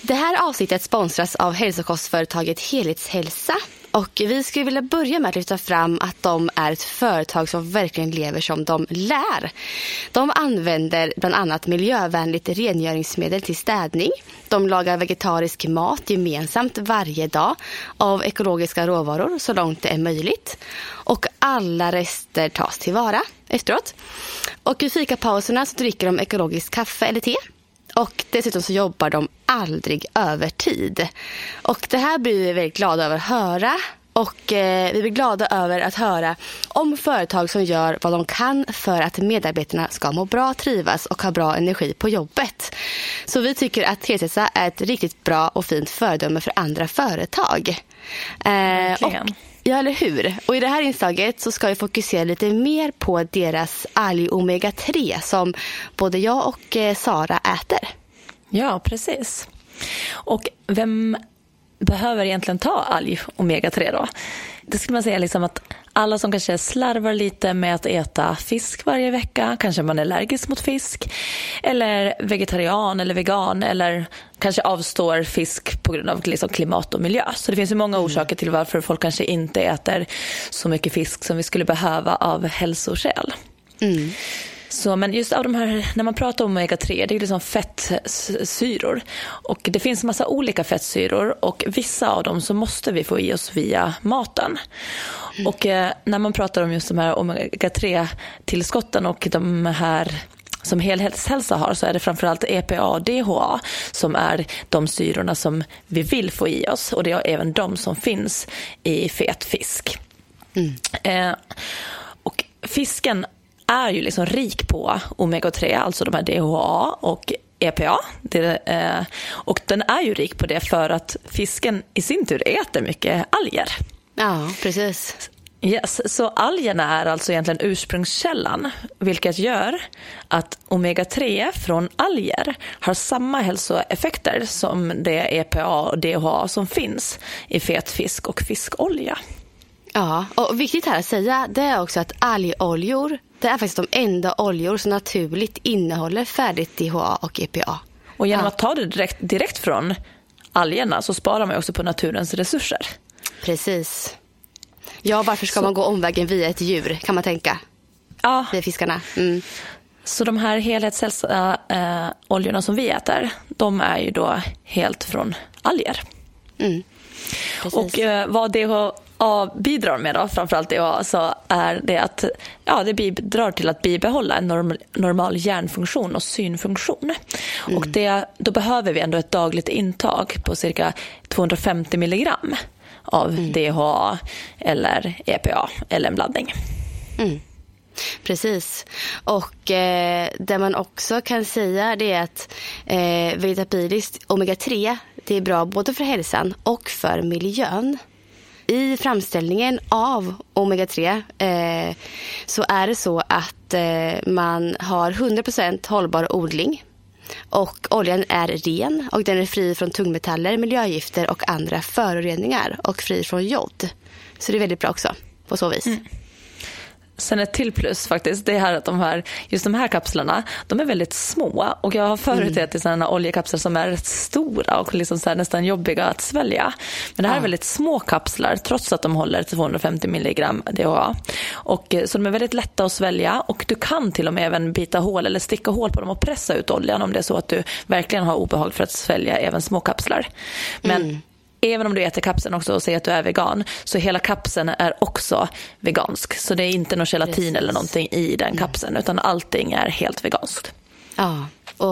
Det här avsnittet sponsras av hälsokostföretaget Helhetshälsa. Och vi skulle vilja börja med att lyfta fram att de är ett företag som verkligen lever som de lär. De använder bland annat miljövänligt rengöringsmedel till städning. De lagar vegetarisk mat gemensamt varje dag av ekologiska råvaror så långt det är möjligt. Och alla rester tas tillvara efteråt. Och i fikapauserna så dricker de ekologiskt kaffe eller te. Och dessutom så jobbar de aldrig övertid. Och det här blir vi väldigt glada över att höra. Och vi blir glada över att höra om företag som gör vad de kan för att medarbetarna ska må bra, trivas och ha bra energi på jobbet. Så vi tycker att Helhetshälsa är ett riktigt bra och fint föredöme för andra företag. Ja, eller hur? Och i det här inslaget så ska vi fokusera lite mer på deras alg omega 3 som både jag och Sara äter. Ja, precis. Och vem behöver egentligen ta alg omega 3 då? Det skulle man säga liksom att alla som kanske slarvar lite med att äta fisk varje vecka, kanske man är allergisk mot fisk eller vegetarian eller vegan eller kanske avstår fisk på grund av liksom klimat och miljö. Så det finns ju många orsaker till varför folk kanske inte äter så mycket fisk som vi skulle behöva av hälsoskäl. Mm. Så, men just av de här, när man pratar om omega 3, det är ju liksom fettsyror. Och det finns en massa olika fettsyror och vissa av dem så måste vi få i oss via maten. Mm. Och när man pratar om just de här omega 3-tillskotten och de här som Helhetshälsa har så är det framförallt EPA och DHA som är de syrorna som vi vill få i oss. Och det är även de som finns i fet fisk. Mm. Och fisken är ju liksom rik på omega 3, alltså de här DHA och EPA. Och den är ju rik på det för att fisken i sin tur äter mycket alger. Ja, precis. Yes, så algerna är alltså egentligen ursprungskällan, vilket gör att omega 3 från alger har samma hälsoeffekter som det EPA och DHA som finns i fet fisk och fiskolja. Ja, och viktigt här att säga det är också att algoljor, det är faktiskt de enda oljor som naturligt innehåller färdigt DHA och EPA. Och genom att ta det direkt från algerna så sparar man också på naturens resurser. Precis. Ja, varför ska man gå omvägen via ett djur, kan man tänka? Ja. Via fiskarna. Mm. Så de här helhetshälsa-oljorna som vi äter, de är ju då helt från alger. Mm. Och vad DHA bidrar med då, framförallt DHA, så är det att det bidrar till att bibehålla en normal hjärnfunktion och synfunktion. Mm. Och då behöver vi ändå ett dagligt intag på cirka 250 milligram av DHA eller EPA eller en blandning. Mm. Precis. Och det man också kan säga det är att vegetabiliskt omega 3 det är bra både för hälsan och för miljön. I framställningen av omega 3 så är det så att man har 100% hållbar odling. Och oljan är ren och den är fri från tungmetaller, miljögifter och andra föroreningar och fri från jod. Så det är väldigt bra också på så vis. Mm. Sen ett till plus faktiskt, det är här att just de här kapslarna, de är väldigt små. Och jag har förut ätit sådana oljekapslar som är rätt stora och liksom så här nästan jobbiga att svälja. Men det här är väldigt små kapslar trots att de håller 250 milligram DHA. Och så de är väldigt lätta att svälja och du kan till och med även bita hål eller sticka hål på dem och pressa ut oljan om det är så att du verkligen har obehag för att svälja även små kapslar. Men även om du äter kapseln också och säger att du är vegan, så hela kapseln är också vegansk. Så det är inte någon gelatin eller någonting i den kapseln, utan allting är helt veganskt. Ja,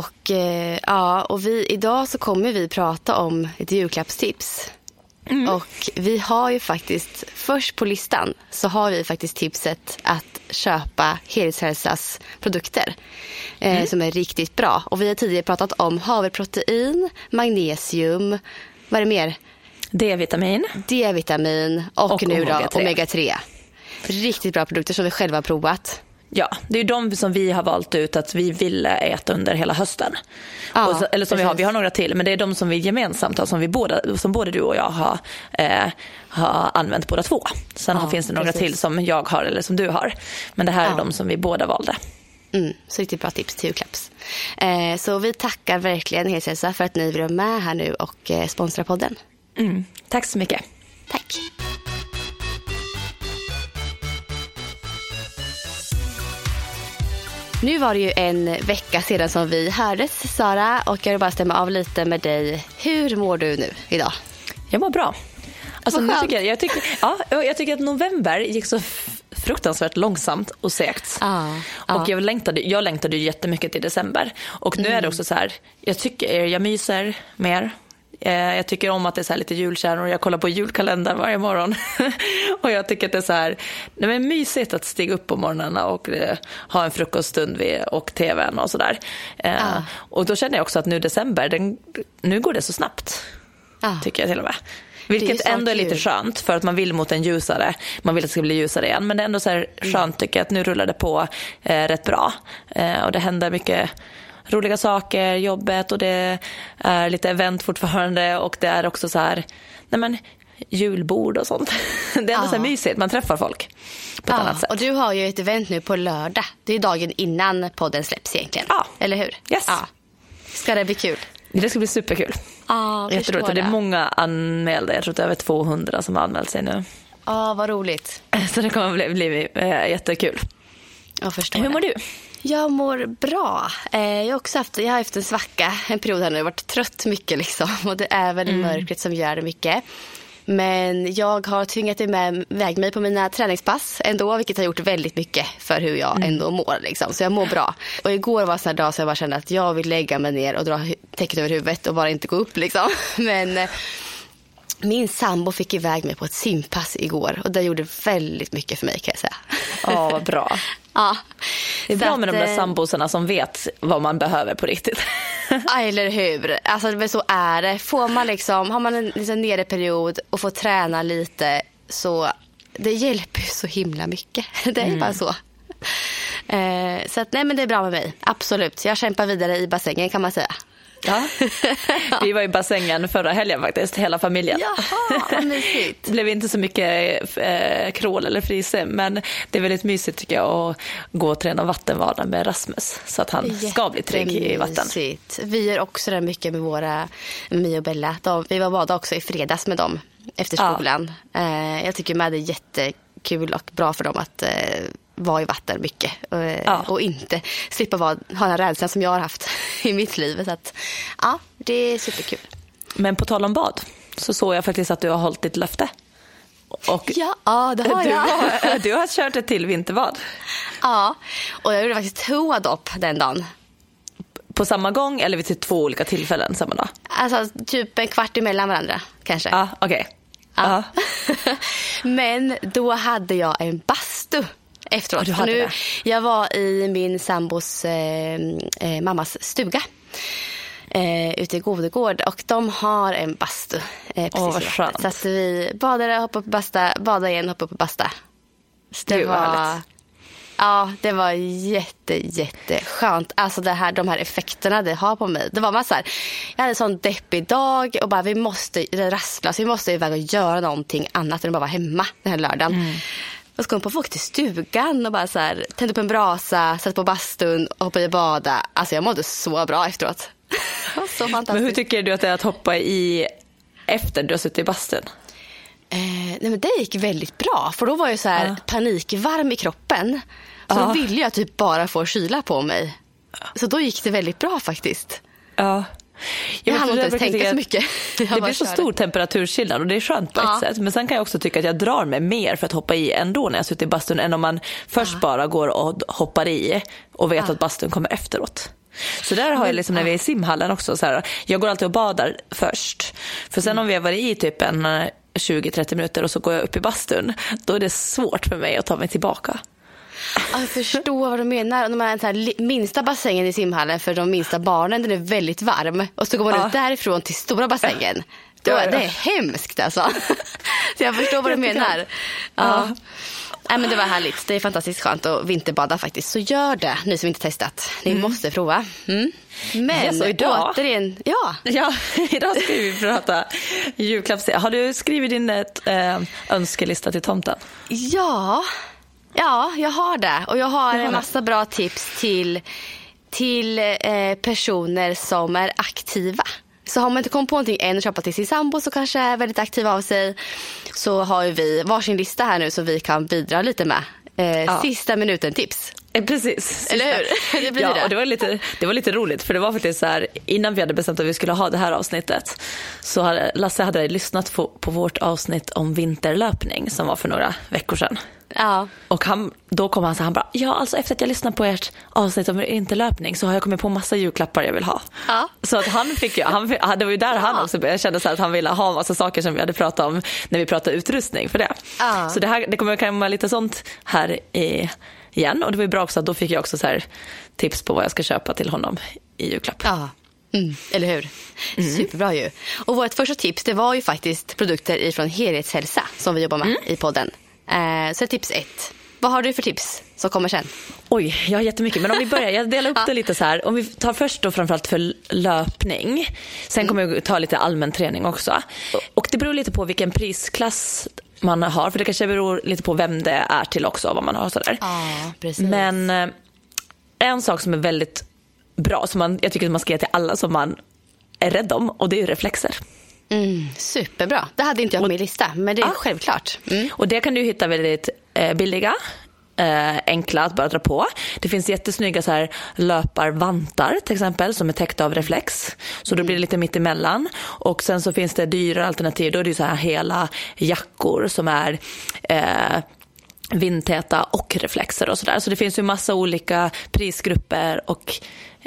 och idag så kommer vi prata om ett julklappstips. Mm. Och vi har ju faktiskt, först på listan så har vi faktiskt tipset att köpa Helhetshälsas produkter som är riktigt bra. Och vi har tidigare pratat om havrprotein, magnesium, vad är det mer? D-vitamin och nu då omega 3. Riktigt bra produkter som vi själva har provat. Ja, det är de som vi har valt ut att vi vill äta under hela hösten. Ja, eller som vi har några till, men det är de som vi gemensamt har, som både du och jag har använt båda två. Sen finns det några till som jag har eller som du har. Men det här är de som vi båda valde. Så riktigt bra tips till julklapps. Så vi tackar verkligen Helhetshälsa för att ni vill vara med här nu och sponsra podden. Tack så mycket. Tack. Nu var det ju en vecka sedan som vi hördes, Sara, och jag vill bara stämma av lite med dig. Hur mår du nu idag? Jag mår bra. Alltså, nu jag tycker att november gick så fruktansvärt långsamt och segt. Och jag längtade ju jättemycket till december. Och nu är det också så här, jag myser mer. Jag tycker om att det är så här lite julkärnor. Jag kollar på julkalendern varje morgon. Och jag tycker att det är så här, det är mysigt att stiga upp på morgnarna och ha en frukoststund och tvn och sådär. Och då känner jag också att nu december, nu går det så snabbt. Tycker jag till och med. Vilket ändå är lite skönt, för att man vill mot en ljusare. Man vill att det ska bli ljusare igen. Men det är ändå så här skönt, tycker jag, att nu rullar det på rätt bra. Och det händer mycket roliga saker, jobbet, och det är lite event fortfarande, och det är också så här, julbord och sånt. Det är ändå så här mysigt, man träffar folk på ett annat sätt. Och du har ju ett event nu på lördag. Det är dagen innan podden släpps egentligen. Eller hur? Yes. Ska det bli kul? Det ska bli superkul. Jätteroligt. Och det är många anmälda. Jag tror att det är över 200 som har anmält sig nu. Vad roligt. Så det kommer bli jättekul. Jag förstår. Hur mår du? Jag mår bra. Jag har haft en svacka, en period här nu. Jag har varit trött mycket liksom. Och det är väl mörkret som gör det mycket. Men jag har tvingat iväg mig på mina träningspass ändå, vilket har gjort väldigt mycket för hur jag ändå mår liksom. Så jag mår bra. Och igår var en sån här dag så jag bara kände att jag vill lägga mig ner och dra täcket över huvudet och bara inte gå upp liksom. Men min sambo fick iväg mig på ett simpass igår, och det gjorde väldigt mycket för mig, kan jag säga. Vad bra. Det är bra med de där sambosarna som vet vad man behöver på riktigt. Eller hur? Alltså, så är det. Får man liksom, har man en nere period och får träna lite, så det hjälper så himla mycket. Det är bara så. Så att, nej, men det är bra med mig. Absolut. Jag kämpar vidare i bassängen, kan man säga. Ja. Vi var i bassängen förra helgen faktiskt, hela familjen. Jaha, mysigt. Det blev inte så mycket krål eller fryse, men det är väldigt mysigt, tycker jag, att gå och träna vattenvada med Rasmus, så att han ska bli trygg i vatten. Vi gör också det mycket med Mia och Bella. Vi var bada också i fredags med dem efter skolan. Jag tycker med det är jättekul och bra för dem att vara i vatten mycket och inte slippa ha den här rädslan som jag har haft i mitt liv. Så att, det är superkul. Men på tal om bad, så såg jag faktiskt att du har hållit ditt löfte. Och det har jag. Du har kört ett till vinterbad. Ja, och jag gjorde faktiskt toadopp den dagen. På samma gång eller vid två olika tillfällen samma dag? Alltså typ en kvart emellan varandra, kanske. Ja, okej. Ja. Men då hade jag en bastu efteråt. Jag var i min sambos mammas stuga ute i Godegård, och de har en bastu precis skönt. så att vi badade, hoppade upp på basta, badade igen, hoppade upp på basta. Det var jätteskönt. Alltså de här effekterna det har på mig. Det var man så här, jag hade en sån deppig dag och bara vi måste iväg och göra någonting annat än att bara vara hemma den här lördagen. Och så kom på folk till stugan och bara så här, tände upp en brasa, satt på bastun och hoppade i bada. Alltså jag mådde så bra efteråt. Så fantastiskt. Men hur tycker du att det är att hoppa i efter du har suttit i bastun? Nej, men det gick väldigt bra. För då var jag så här panikvarm i kroppen. Så då ville jag typ bara få kyla på mig. Så då gick det väldigt bra faktiskt. Jag hann inte tänka så mycket. Det blir så stor temperaturskillnad och det är skönt på ett sätt. Men sen kan jag också tycka att jag drar mig mer för att hoppa i ändå när jag sitter i bastun än om man först bara går och hoppar i och vet att bastun kommer efteråt. Så där har jag liksom när vi är i simhallen också så här, jag går alltid och badar först. För sen om vi har varit i typ en 20-30 minuter och så går jag upp i bastun, då är det svårt för mig att ta mig tillbaka. Jag förstår vad du menar. De här, den här minsta bassängen i simhallen för de minsta barnen, den är väldigt varm. Och så går man ut därifrån till stora bassängen. Det är hemskt alltså. Så jag förstår vad du menar. Nej, men det var härligt. Det är fantastiskt skönt att vinterbada faktiskt. Så gör det, ni som inte testat. Ni måste prova. Men idag, återigen, idag ska vi prata julklapps. Har du skrivit din önskelista till tomten? Ja, Ja, jag har det. Och jag har en massa bra tips till personer som är aktiva. Så har man inte kommit på någonting än och köpa till sin sambo så kanske är väldigt aktiv av sig, så har ju vi varsin lista här nu som vi kan bidra lite med. Sista minuten tips. Precis. Eller hur? Det blir det. Och det var lite roligt, för det var faktiskt så här, innan vi hade bestämt att vi skulle ha det här avsnittet, så Lasse hade lyssnat på vårt avsnitt om vinterlöpning som var för några veckor sedan. Ja. Och då kom han så han bara, alltså efter att jag lyssnat på ert avsnitt om vinterlöpning så har jag kommit på massa julklappar jag vill ha. Ja. Så att det var ju där han också började känna så att han ville ha en massa saker som vi hade pratat om när vi pratade utrustning för det. Ja. Så det kommer komma lite sånt här igen, och det var ju bra också att då fick jag också så här tips på vad jag ska köpa till honom i julklapp. Ja. Eller hur? Superbra ju. Och vårt första tips, det var ju faktiskt produkter ifrån Helhetshälsa som vi jobbar med i podden. Så tips 1. Vad har du för tips som kommer sen? Oj, jag har jättemycket. Men om vi börjar, jag delar upp det lite så här. Om vi tar först då framförallt för löpning. Sen kommer jag ta lite allmän träning också. Och det beror lite på vilken prisklass man har. För det kanske beror lite på vem det är till också, vad man har sådär. Precis. Men en sak som är väldigt bra, som jag tycker att man ska ge till alla som man är rädd om, och det är ju reflexer. Superbra. Det hade inte jag på min lista, men det är självklart. Och det kan du hitta väldigt billiga, enkla att bara dra på. Det finns jättesnygga så här löparvantar till exempel som är täckta av reflex. Så då blir det lite mitt emellan. Och sen så finns det dyrare alternativ. Då är det ju så här hela jackor som är vindtäta och reflexer och sådär. Så det finns ju massa olika prisgrupper och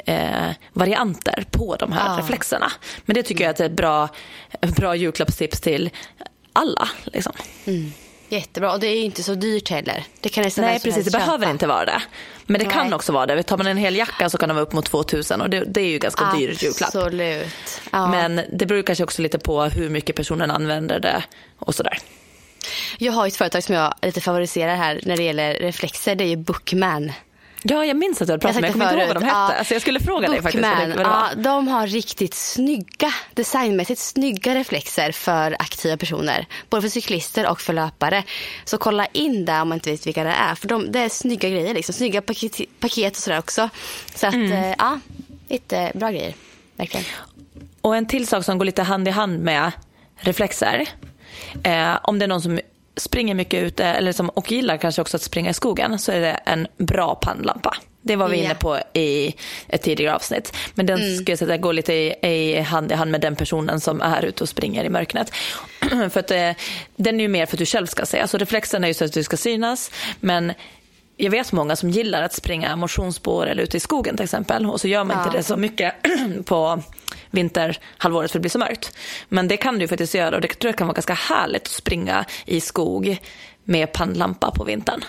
varianter på de här reflexerna. Men det tycker jag att det är ett bra julklappstips till alla liksom. Jättebra, och det är ju inte så dyrt heller. Det kan Nej, precis, det behöver inte vara det. Men det kan också vara det. Tar man en hel jacka så kan det vara upp mot 2000, och det är ju ganska dyr julklapp. Absolut. Men det beror kanske också lite på hur mycket personen använder det och sådär. Jag har ett företag som jag lite favoriserar här när det gäller reflexer. Det är ju Bookman. Ja, jag minns att du hade pratat med. Jag kommer inte ihåg vad de hette. Alltså jag skulle fråga dig faktiskt. De har riktigt snygga, designmässigt snygga reflexer för aktiva personer. Både för cyklister och för löpare. Så kolla in där om man inte vet vilka det är. För det är snygga grejer, liksom. Snygga paket och sådär också. Så att, lite bra grejer. Verkligen. Och en till sak som går lite hand i hand med reflexer. Om det är någon som springer mycket ute eller och gillar kanske också att springa i skogen, så är det en bra pannlampa. Det var vi inne på i ett tidigare avsnitt. Men den ska jag säga går lite i hand med den personen som är ute och springer i mörkret. För att den är ju mer för att du själv ska se. Alltså reflexen är ju så att du ska synas, men jag vet många som gillar att springa motionsspår eller ute i skogen till exempel. Och så gör man inte det så mycket på vinterhalvåret för det blir så mörkt. Men det kan du faktiskt göra, och det tror jag kan vara ganska härligt att springa i skog med pannlampa på vintern.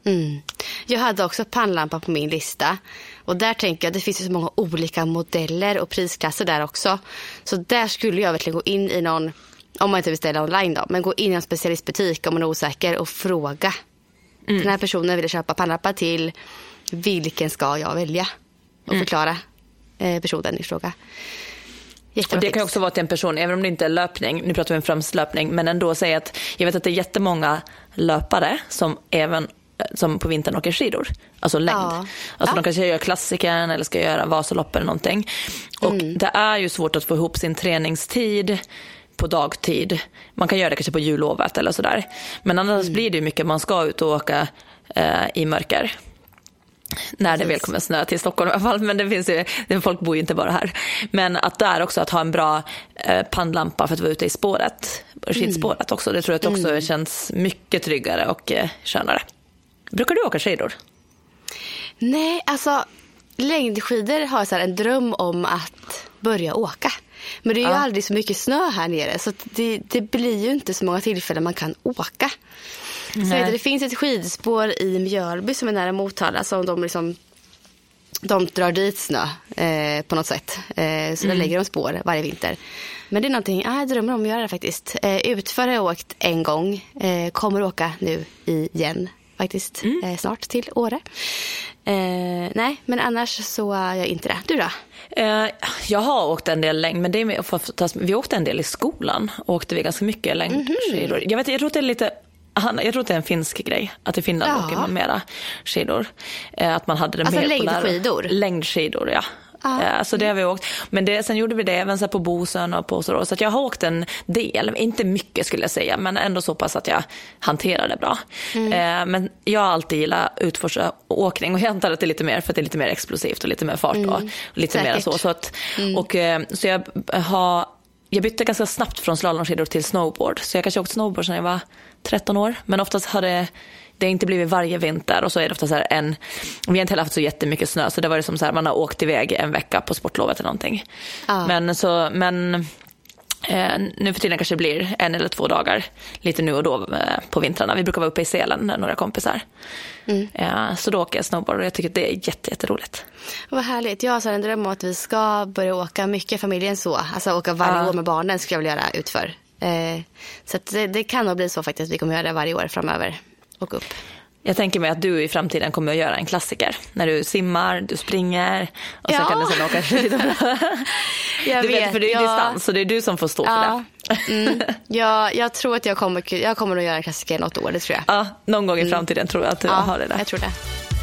Jag hade också pannlampa på min lista. Och där tänker jag att det finns så många olika modeller och prisklasser där också. Så där skulle jag verkligen gå in i någon, om man inte beställer online då, men gå in i en specialistbutik om man är osäker och fråga. Den här personen vill köpa pannlampa till, vilken ska jag välja? Och förklara personen i fråga. Och det kan också vara till en person, även om det inte är löpning, nu pratar vi om främst löpning, men ändå säga att jag vet att det är jättemånga löpare som på vintern åker skidor, alltså längd. Alltså de kanske gör klassikern eller ska göra Vasalopp eller någonting. Och det är ju svårt att få ihop sin träningstid på dagtid. Man kan göra det kanske på jullovet eller sådär. Men annars blir det ju mycket man ska ut och åka i mörker. När det väl kommer snö till Stockholm i alla fall. Men det finns ju, folk bor ju inte bara här. Men att där också att ha en bra pannlampa för att vara ute i spåret. Skidspåret också. Det tror jag också känns mycket tryggare och skönare. Brukar du åka skidor? Nej, alltså längdskidor har så här en dröm om att börja åka. Men det är ju aldrig så mycket snö här nere. Så det blir ju inte så många tillfällen man kan åka. Så det finns ett skidspår i Mjölby som är nära Motala, som de drar dit snö på något sätt. Så där lägger de spår varje vinter. Men det är någonting jag drömmer om att göra faktiskt. Utför har jag åkt en gång. Kommer åka nu igen faktiskt. Snart till Åre. Nej, men annars så är jag inte det. Du då? Jag har åkt en del längd, men det är vi åkte en del i skolan. Åkte vi ganska mycket längdskidor. Jag tror att det är lite jag tror att det är en finsk grej. Att i Finland åker man mera skidor. Att man hade det alltså mer längdskidor? Längdskidor, ja. Så det har vi åkt. Men sen gjorde vi det även så här på Bosön och på så att jag har åkt en del, inte mycket skulle jag säga, men ändå så pass att jag hanterar det bra. Men jag har alltid gillat utforska åkning, och jag antar att det är lite mer för att det är lite mer explosivt och lite mer fart och lite mer så att så jag bytte ganska snabbt från slalomskidor till snowboard, så jag kanske åkt snowboard sedan jag var 13 år, men oftast har det inte blivit varje vinter, och så är det ofta så här vi har inte heller haft så jättemycket snö, så det var det som så här, man har åkt iväg en vecka på sportlovet eller någonting. Men nu för tiden kanske det blir 1 eller 2 dagar lite nu och då på vintrarna. Vi brukar vara uppe i Sälen, några kompisar. Så då åker jag snowboard, och jag tycker det är jätteroligt. Vad härligt. Jag har en dröm om att vi ska börja åka mycket familjen så. Alltså åka varje år med barnen skulle jag vilja göra utför. Så att det kan nog bli så faktiskt. Vi kommer göra det varje år framöver. Och upp. Jag tänker mig att du i framtiden kommer att göra en klassiker. När du simmar, du springer och så kan du sen åka skidor. Du vet, för det är distans, så det är du som får stå för det. Jag tror att jag kommer att göra en klassiker något år, det tror jag. Ja, någon gång i framtiden tror jag att du har det där. Jag tror det.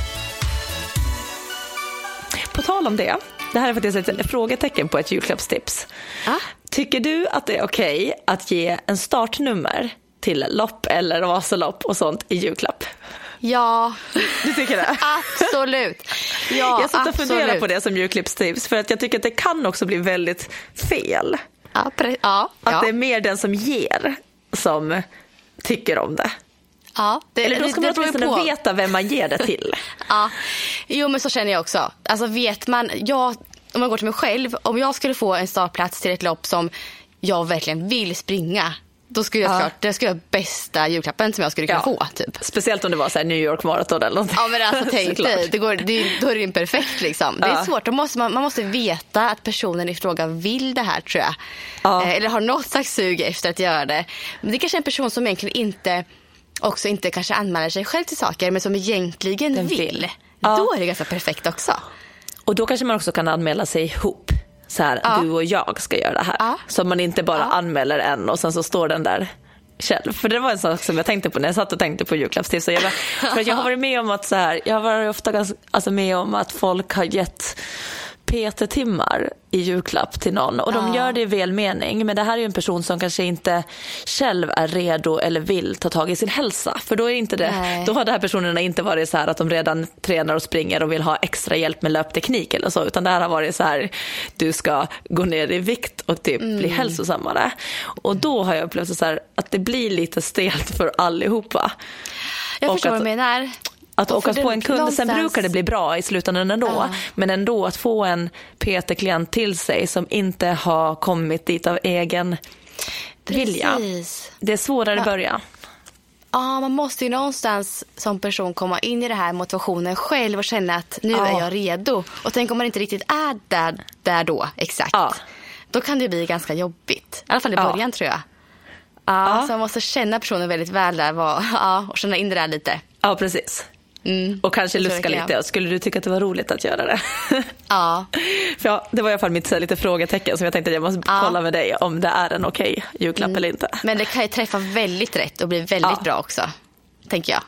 På tal om det här är faktiskt ett frågetecken på ett julklappstips. Tycker du att det är okej att ge en startnummer till lopp eller Vasalopp och sånt i julklapp? Ja. Du tycker det? Absolut. Ja, jag satt och funderade på det som julklappstips, för att jag tycker att det kan också bli väldigt fel. Att det är mer den som ger som tycker om det. Eller då ska man åtminstone veta vem man ger det till. Jo, men så känner jag också. Alltså vet man, om man går till mig själv, om jag skulle få en startplats till ett lopp som jag verkligen vill springa, då skulle jag det skulle vara bästa julklappen som jag skulle kunna få typ. Speciellt om det var så här New York Marathon eller någonting. Ja, men alltså tänk dig, då är det ju perfekt liksom. Det är svårt, man måste veta att personen i fråga vill det här, tror jag. Eller har något slags sug efter att göra det. Men det är kanske en person som egentligen inte kanske anmäler sig själv till saker, men som egentligen vill. Då är det ganska perfekt också. Och då kanske man också kan anmäla sig ihop. Så här, du och jag ska göra det här. Så man inte bara anmäler en och sen så står den där själv. För det var en sak som jag tänkte på när jag satt och tänkte på julklappstips. För jag har varit med om att så här, jag har varit ofta med om att folk har gett PT-timmar i julklapp till någon, och de gör det i välmening, men det här är ju en person som kanske inte själv är redo eller vill ta tag i sin hälsa, för då är inte det, då har de här personerna inte varit så här att de redan tränar och springer och vill ha extra hjälp med löpteknik eller så, utan det här har varit så här, du ska gå ner i vikt och typ bli hälsosammare, och då har jag upplevt så här att det blir lite stelt för allihopa. Jag förstår vad du menar. Att åka på en kund, sen brukar det bli bra i slutändan ändå. Men ändå att få en PT-klient till sig som inte har kommit dit av egen vilja. Det är svårare i början. Man måste ju någonstans som person komma in i det här motivationen själv och känna att nu är jag redo. Och tänk om man inte riktigt är där då, exakt. Då kan det bli ganska jobbigt. I alla fall i början, tror jag. Så man måste känna personen väldigt väl där och känna in det där lite. Ja, precis. Och kanske luska lite. Skulle du tycka att det var roligt att göra det? För det var i alla fall mitt lite frågetecken som jag tänkte att jag måste kolla med dig om det är en okej julklapp eller inte. Men det kan ju träffa väldigt rätt och bli väldigt bra också, tänker jag.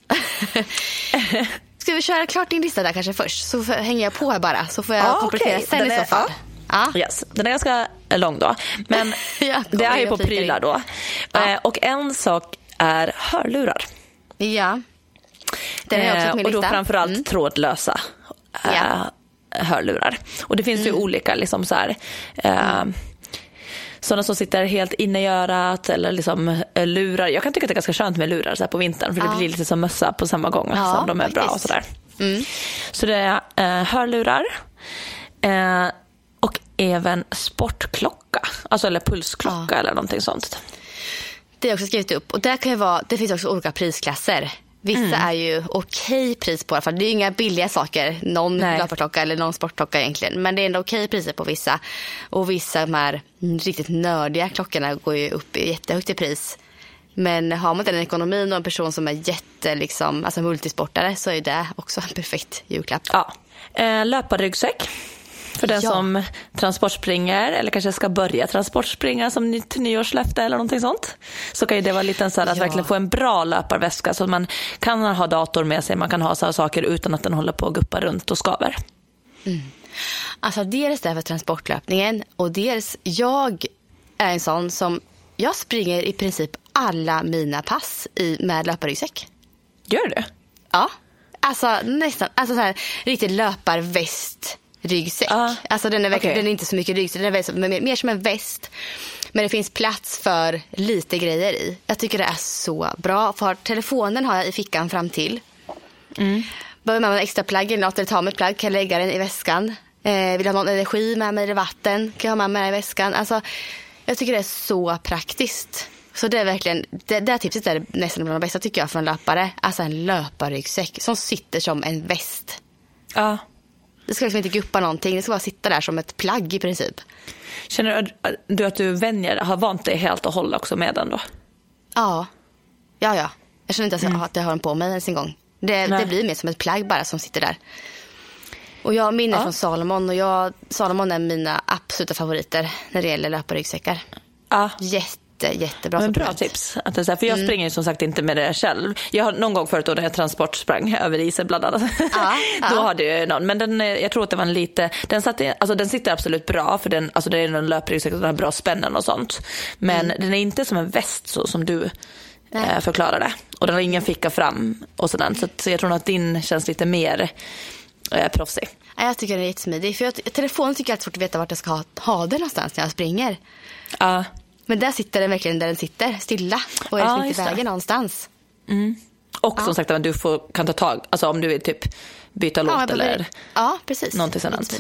Ska vi köra klart din lista där kanske först? Så hänger jag på här bara, så får jag komplettera sen i så fall. Yes. Den är ganska lång då. Men det är ju på prylar då. Och en sak är hörlurar. Ja. Den är också på min lista. Och då framförallt trådlösa hörlurar. Och det finns ju olika liksom så här, sådana som sitter helt inne i örat eller liksom lurar. Jag kan tycka att det är ganska skönt med lurar så här på vintern, för det blir lite som mössa på samma gång som de är bra och sådär. Så det är hörlurar och även sportklocka, alltså eller pulsklocka eller någonting sånt. Det är också skrivit upp, och där kan ju det finns också olika prisklasser. Vissa är ju okej pris på, i alla fall. Det är ju inga billiga saker, någon löparklocka eller någon sportklocka egentligen. Men det är ändå okej priser på vissa. Och vissa de här riktigt nördiga klockorna går ju upp i jättehögt i pris. Men har man den ekonomin och en person som är alltså multisportare, så är det också en perfekt julklapp. Löparryggsäck För den som transportspringer eller kanske ska börja transportspringa som till nyårslöfte eller någonting sånt, så kan ju det vara lite så här att verkligen få en bra löparväska så att man kan ha dator med sig, man kan ha så här saker utan att den håller på att guppa runt och skaver. Alltså dels det för transportlöpningen och dels jag är en sån som jag springer i princip alla mina pass med löparryggsäck. Gör du? Ja, alltså nästan, alltså så här riktigt löparväst ryggsäck. Alltså den är inte så mycket ryggsäck, den är mer som en väst. Men det finns plats för lite grejer i. Jag tycker det är så bra. För telefonen har jag i fickan fram till. Behöver man en extra plagg eller något, eller ta med ett plagg, kan jag lägga den i väskan. Vill jag ha någon energi med mig eller vatten, kan jag ha med mig i väskan. Alltså, jag tycker det är så praktiskt. Så det är verkligen, det här tipset är nästan bland de bästa tycker jag för en löpare. Alltså en löparryggsäck som sitter som en väst. Ja. Det ska liksom inte guppa någonting, det ska bara sitta där som ett plagg i princip. Känner du att du har vant dig helt och hållet också med den då? Ja. Jag känner inte ens att jag har den på mig ens en gång. Det blir mer som ett plagg bara som sitter där. Och jag har minne från Salomon. Och Salomon är mina absoluta favoriter när det gäller löparryggsäckar. Ja. Jättebra. Men bra tips. Att det är så här, för jag springer ju som sagt inte med det själv. Jag har någon gång förut då när jag transportsprang över isen bland annat. Då hade jag någon. Men jag tror att det var en lite... Den sitter absolut bra för den, alltså det är en löparryggsäck och den har bra spännen och sånt. Men den är inte som en väst så som du förklarade. Och den har ingen ficka fram och sådant. Så jag tror att din känns lite mer proffsig. Jag tycker den är jättesmidig. För telefonen tycker jag är svårt att veta vart jag ska ha den någonstans när jag springer. Ja. Men där sitter den verkligen där den sitter, stilla. Och är inte i vägen någonstans. Och som sagt, du kan ta tag, alltså om du vill typ byta låt eller precis. Någonting sådant.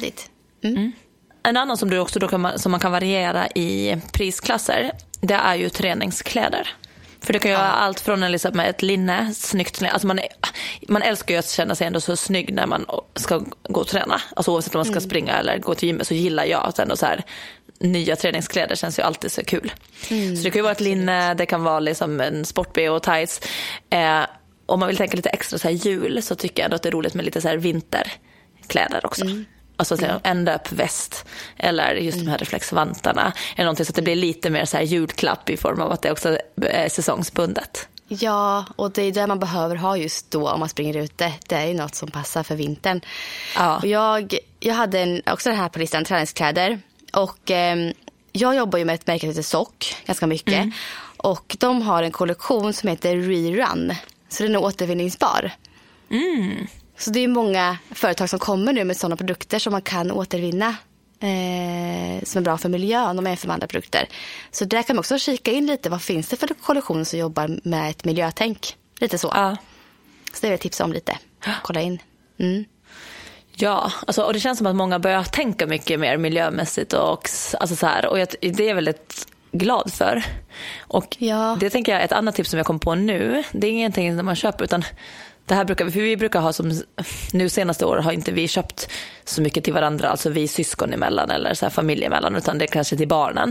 En annan som du också som man kan variera i prisklasser, det är ju träningskläder. För det kan ju vara allt från ett linne, snyggt. Alltså man älskar ju att känna sig ändå så snygg när man ska gå och träna. Alltså oavsett om man ska springa eller gå till gymmet så gillar jag att ändå så här, nya träningskläder känns ju alltid så kul. Så det kan ju vara ett linne, det kan vara liksom en sport-BH och tights. Om man vill tänka lite extra så här jul så tycker jag att det är roligt med lite så här vinterkläder också. Alltså ända upp väst eller just de här reflexvantarna eller någonting så att det blir lite mer så här julklapp i form av att det också är säsongsbundet. Ja, och det är det man behöver ha just då om man springer ute. Det är ju något som passar för vintern. Ja. Och jag hade också den här på listan, träningskläder. Och jag jobbar ju med ett märke som heter Sock ganska mycket. Och de har en kollektion som heter Rerun. Så den är återvinningsbar. Så det är många företag som kommer nu med sådana produkter som man kan återvinna. Som är bra för miljön och med för andra produkter. Så där kan man också kika in lite. Vad finns det för kollektion som jobbar med ett miljötänk? Lite så. Så det vill jag tipsa om lite. Kolla in. Ja, alltså, och det känns som att många börjar tänka mycket mer miljömässigt och, alltså så här, och det är jag väldigt glad för. Och det tänker jag, ett annat tips som jag kom på nu, det är ingenting när man köper utan det här vi brukar ha som nu senaste år har inte vi köpt så mycket till varandra, alltså vi syskon emellan eller så här familj emellan, utan det är kanske till barnen.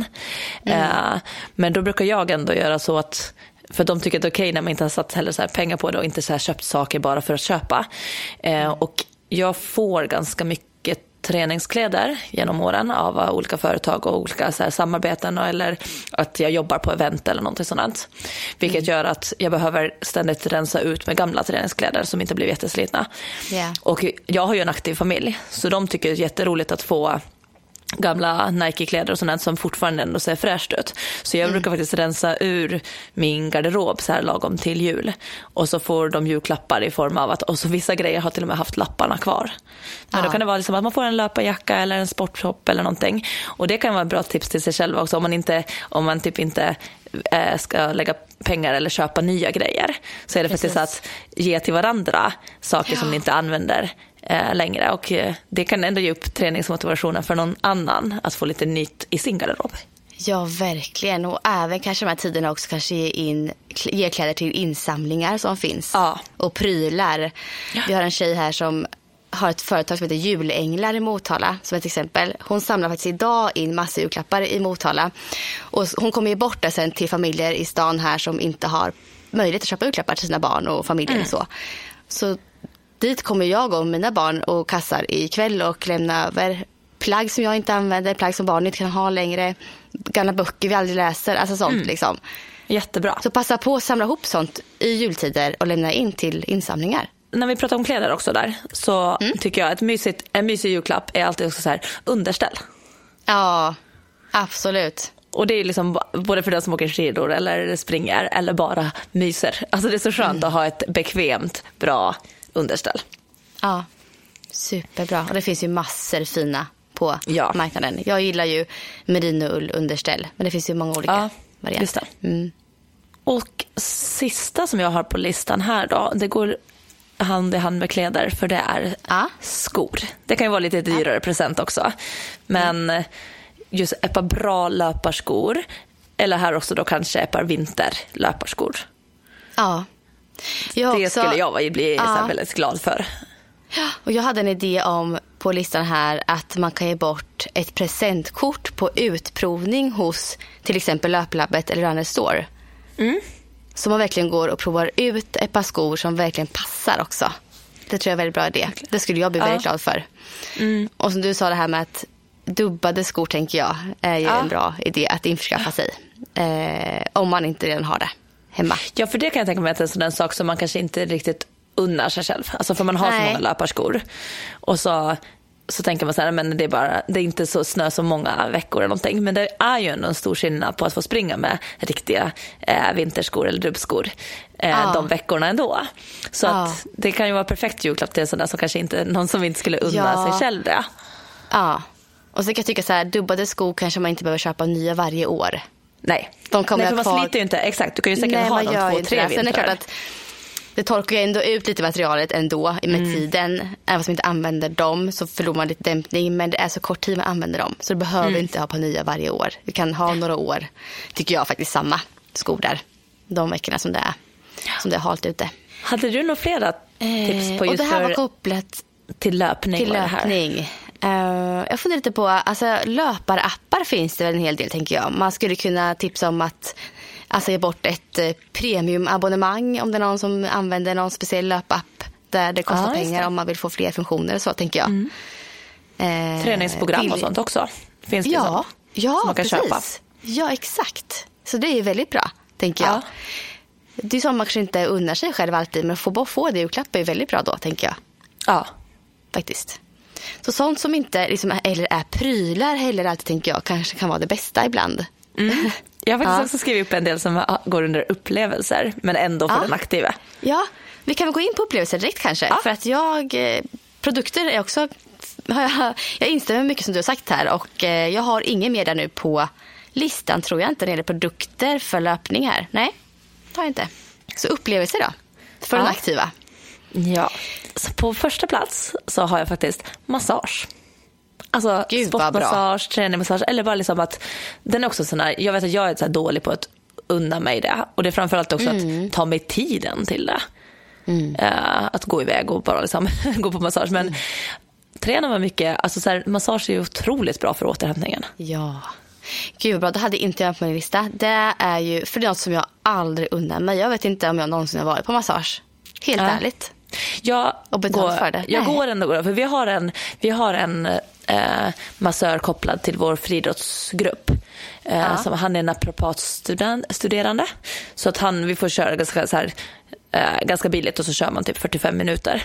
Men då brukar jag ändå göra så att, för de tycker att det är okej när man inte har satt heller så här pengar på det och inte så här köpt saker bara för att köpa. Och jag får ganska mycket träningskläder genom åren av olika företag och olika så här samarbeten eller att jag jobbar på event eller någonting sådant. Vilket gör att jag behöver ständigt rensa ut med gamla träningskläder som inte blir jätteslitna. Och jag har ju en aktiv familj så de tycker det är jätteroligt att få gamla Nike-kläder och sånt som fortfarande ändå ser fräscht ut. Så jag brukar faktiskt rensa ur min garderob så här lagom till jul. Och så får de julklappar i form av att, och så vissa grejer har till och med haft lapparna kvar. Men då kan det vara liksom att man får en löparjacka eller en sportshop eller någonting. Och det kan vara ett bra tips till sig själv också om man typ inte ska lägga pengar eller köpa nya grejer. Så är det faktiskt att ge till varandra saker som ni inte använder längre, och det kan ändå ge upp träningsmotivationen för någon annan att få lite nytt i sin garderob. Ja, verkligen. Och även kanske de här tiderna också kanske ge kläder till insamlingar som finns. Och prylar. Vi har en tjej här som har ett företag som heter Julänglar i Motala som ett exempel. Hon samlar faktiskt idag in massor julklappar i Motala. Och hon kommer ju bort det sen till familjer i stan här som inte har möjlighet att köpa julklappar till sina barn och familjer och så. Så dit kommer jag och mina barn och kassar ikväll och lämna över plagg som jag inte använder, plagg som barn inte kan ha längre, gamla böcker vi aldrig läser, alltså sånt liksom. Jättebra. Så passa på att samla ihop sånt i jultider och lämna in till insamlingar. När vi pratar om kläder också där, så tycker jag att en mysig julklapp är alltid också så här underställ. Ja, absolut. Och det är liksom både för den som åker skidor eller springer eller bara myser. Alltså det är så skönt att ha ett bekvämt, bra underställ. Ja, superbra. Och det finns ju massor fina på marknaden. Jag gillar ju merinoull underställ, men det finns ju många olika varianter. Och sista som jag har på listan här då, det går hand i hand med kläder, för det är skor. Det kan ju vara lite dyrare present också. Men just ett par bra löparskor, eller här också då kanske ett par vinterlöparskor. Ja. Det skulle jag bli väldigt glad för. Och jag hade en idé om på listan här att man kan ge bort ett presentkort på utprovning hos till exempel Löplabbet eller Runner Store. Så man verkligen går och provar ut ett par skor som verkligen passar också. Det tror jag är en väldigt bra idé. Det skulle jag bli väldigt glad för. Och som du sa, det här med att dubbade skor tänker jag är ju en bra idé att införskaffa sig. Om man inte redan har det hemma. Ja, för det kan jag tänka mig att det är en sån sak som man kanske inte riktigt unnar sig själv. Alltså för man har så många löparskor. Och så tänker man så här, men det är inte så snö så många veckor eller någonting. Men det är ju en stor skillnad på att få springa med riktiga vinterskor eller dubbskor de veckorna ändå. Så att det kan ju vara perfekt julklapp till sådana som kanske inte, någon som inte skulle unna sig själv det. Ja, och så kan jag tycka så här, dubbade skor kanske man inte behöver köpa nya varje år. Nej, för man sliter ju inte. Exakt, du kan ju säkert ha dem 2-3 vintrar. Sen är det klart att det torkar ju ändå ut lite materialet ändå med tiden. Även om man inte använder dem så förlorar man lite dämpning. Men det är så kort tid man använder dem. Så du behöver inte ha på nya varje år. Du kan ha några år, tycker jag faktiskt, samma skor där. De veckorna som det är halt ute. Hade du några flera tips på just och det här var kopplat till löpning? Till löpning. Jag funderar lite på, alltså löparappar finns det väl en hel del, tänker jag. Man skulle kunna tipsa om att ge bort ett premiumabonnemang om det är någon som använder någon speciell löpapp där det kostar pengar om man vill få fler funktioner, så tänker jag. Träningsprogram och sånt också. Finns det som man kan köpa? Ja, exakt. Så det är ju väldigt bra, tänker jag. Det är som man kanske inte unnar sig själv alltid, men få det julklapp är ju väldigt bra då, tänker jag. Ja. Faktiskt. Så sånt som inte liksom, eller är prylar heller alltid, tänker jag, kanske kan vara det bästa ibland. Jag har faktiskt också skrivit upp en del som går under upplevelser, men ändå för den aktiva. Ja, vi kan gå in på upplevelser direkt kanske. För att produkter är också, jag instämmer mycket som du har sagt här, och jag har ingen mer där nu på listan, tror jag inte, när det gäller produkter för löpning här. Nej, det har jag inte. Så upplevelser då, för den aktiva. Ja, så på första plats så har jag faktiskt massage. Alltså sportmassage, träningsmassage, eller bara liksom att den är också sån här, jag vet att jag är så här dålig på att unna mig det, och det är framförallt också att ta mig tiden till det. Att gå iväg och bara liksom gå på massage, men tränar man mycket, alltså så här, massage är ju otroligt bra för återhämtningen. Ja. Gud vad bra, det hade inte jag på min lista. Det är ju för något som jag aldrig unnar mig. Jag vet inte om jag någonsin har varit på massage. Helt ärligt. Jag går ändå, för vi har en massör kopplad till vår friidrottsgrupp. Som han är naprapatstuderande, så att vi får köra ganska billigt, och så kör man typ 45 minuter.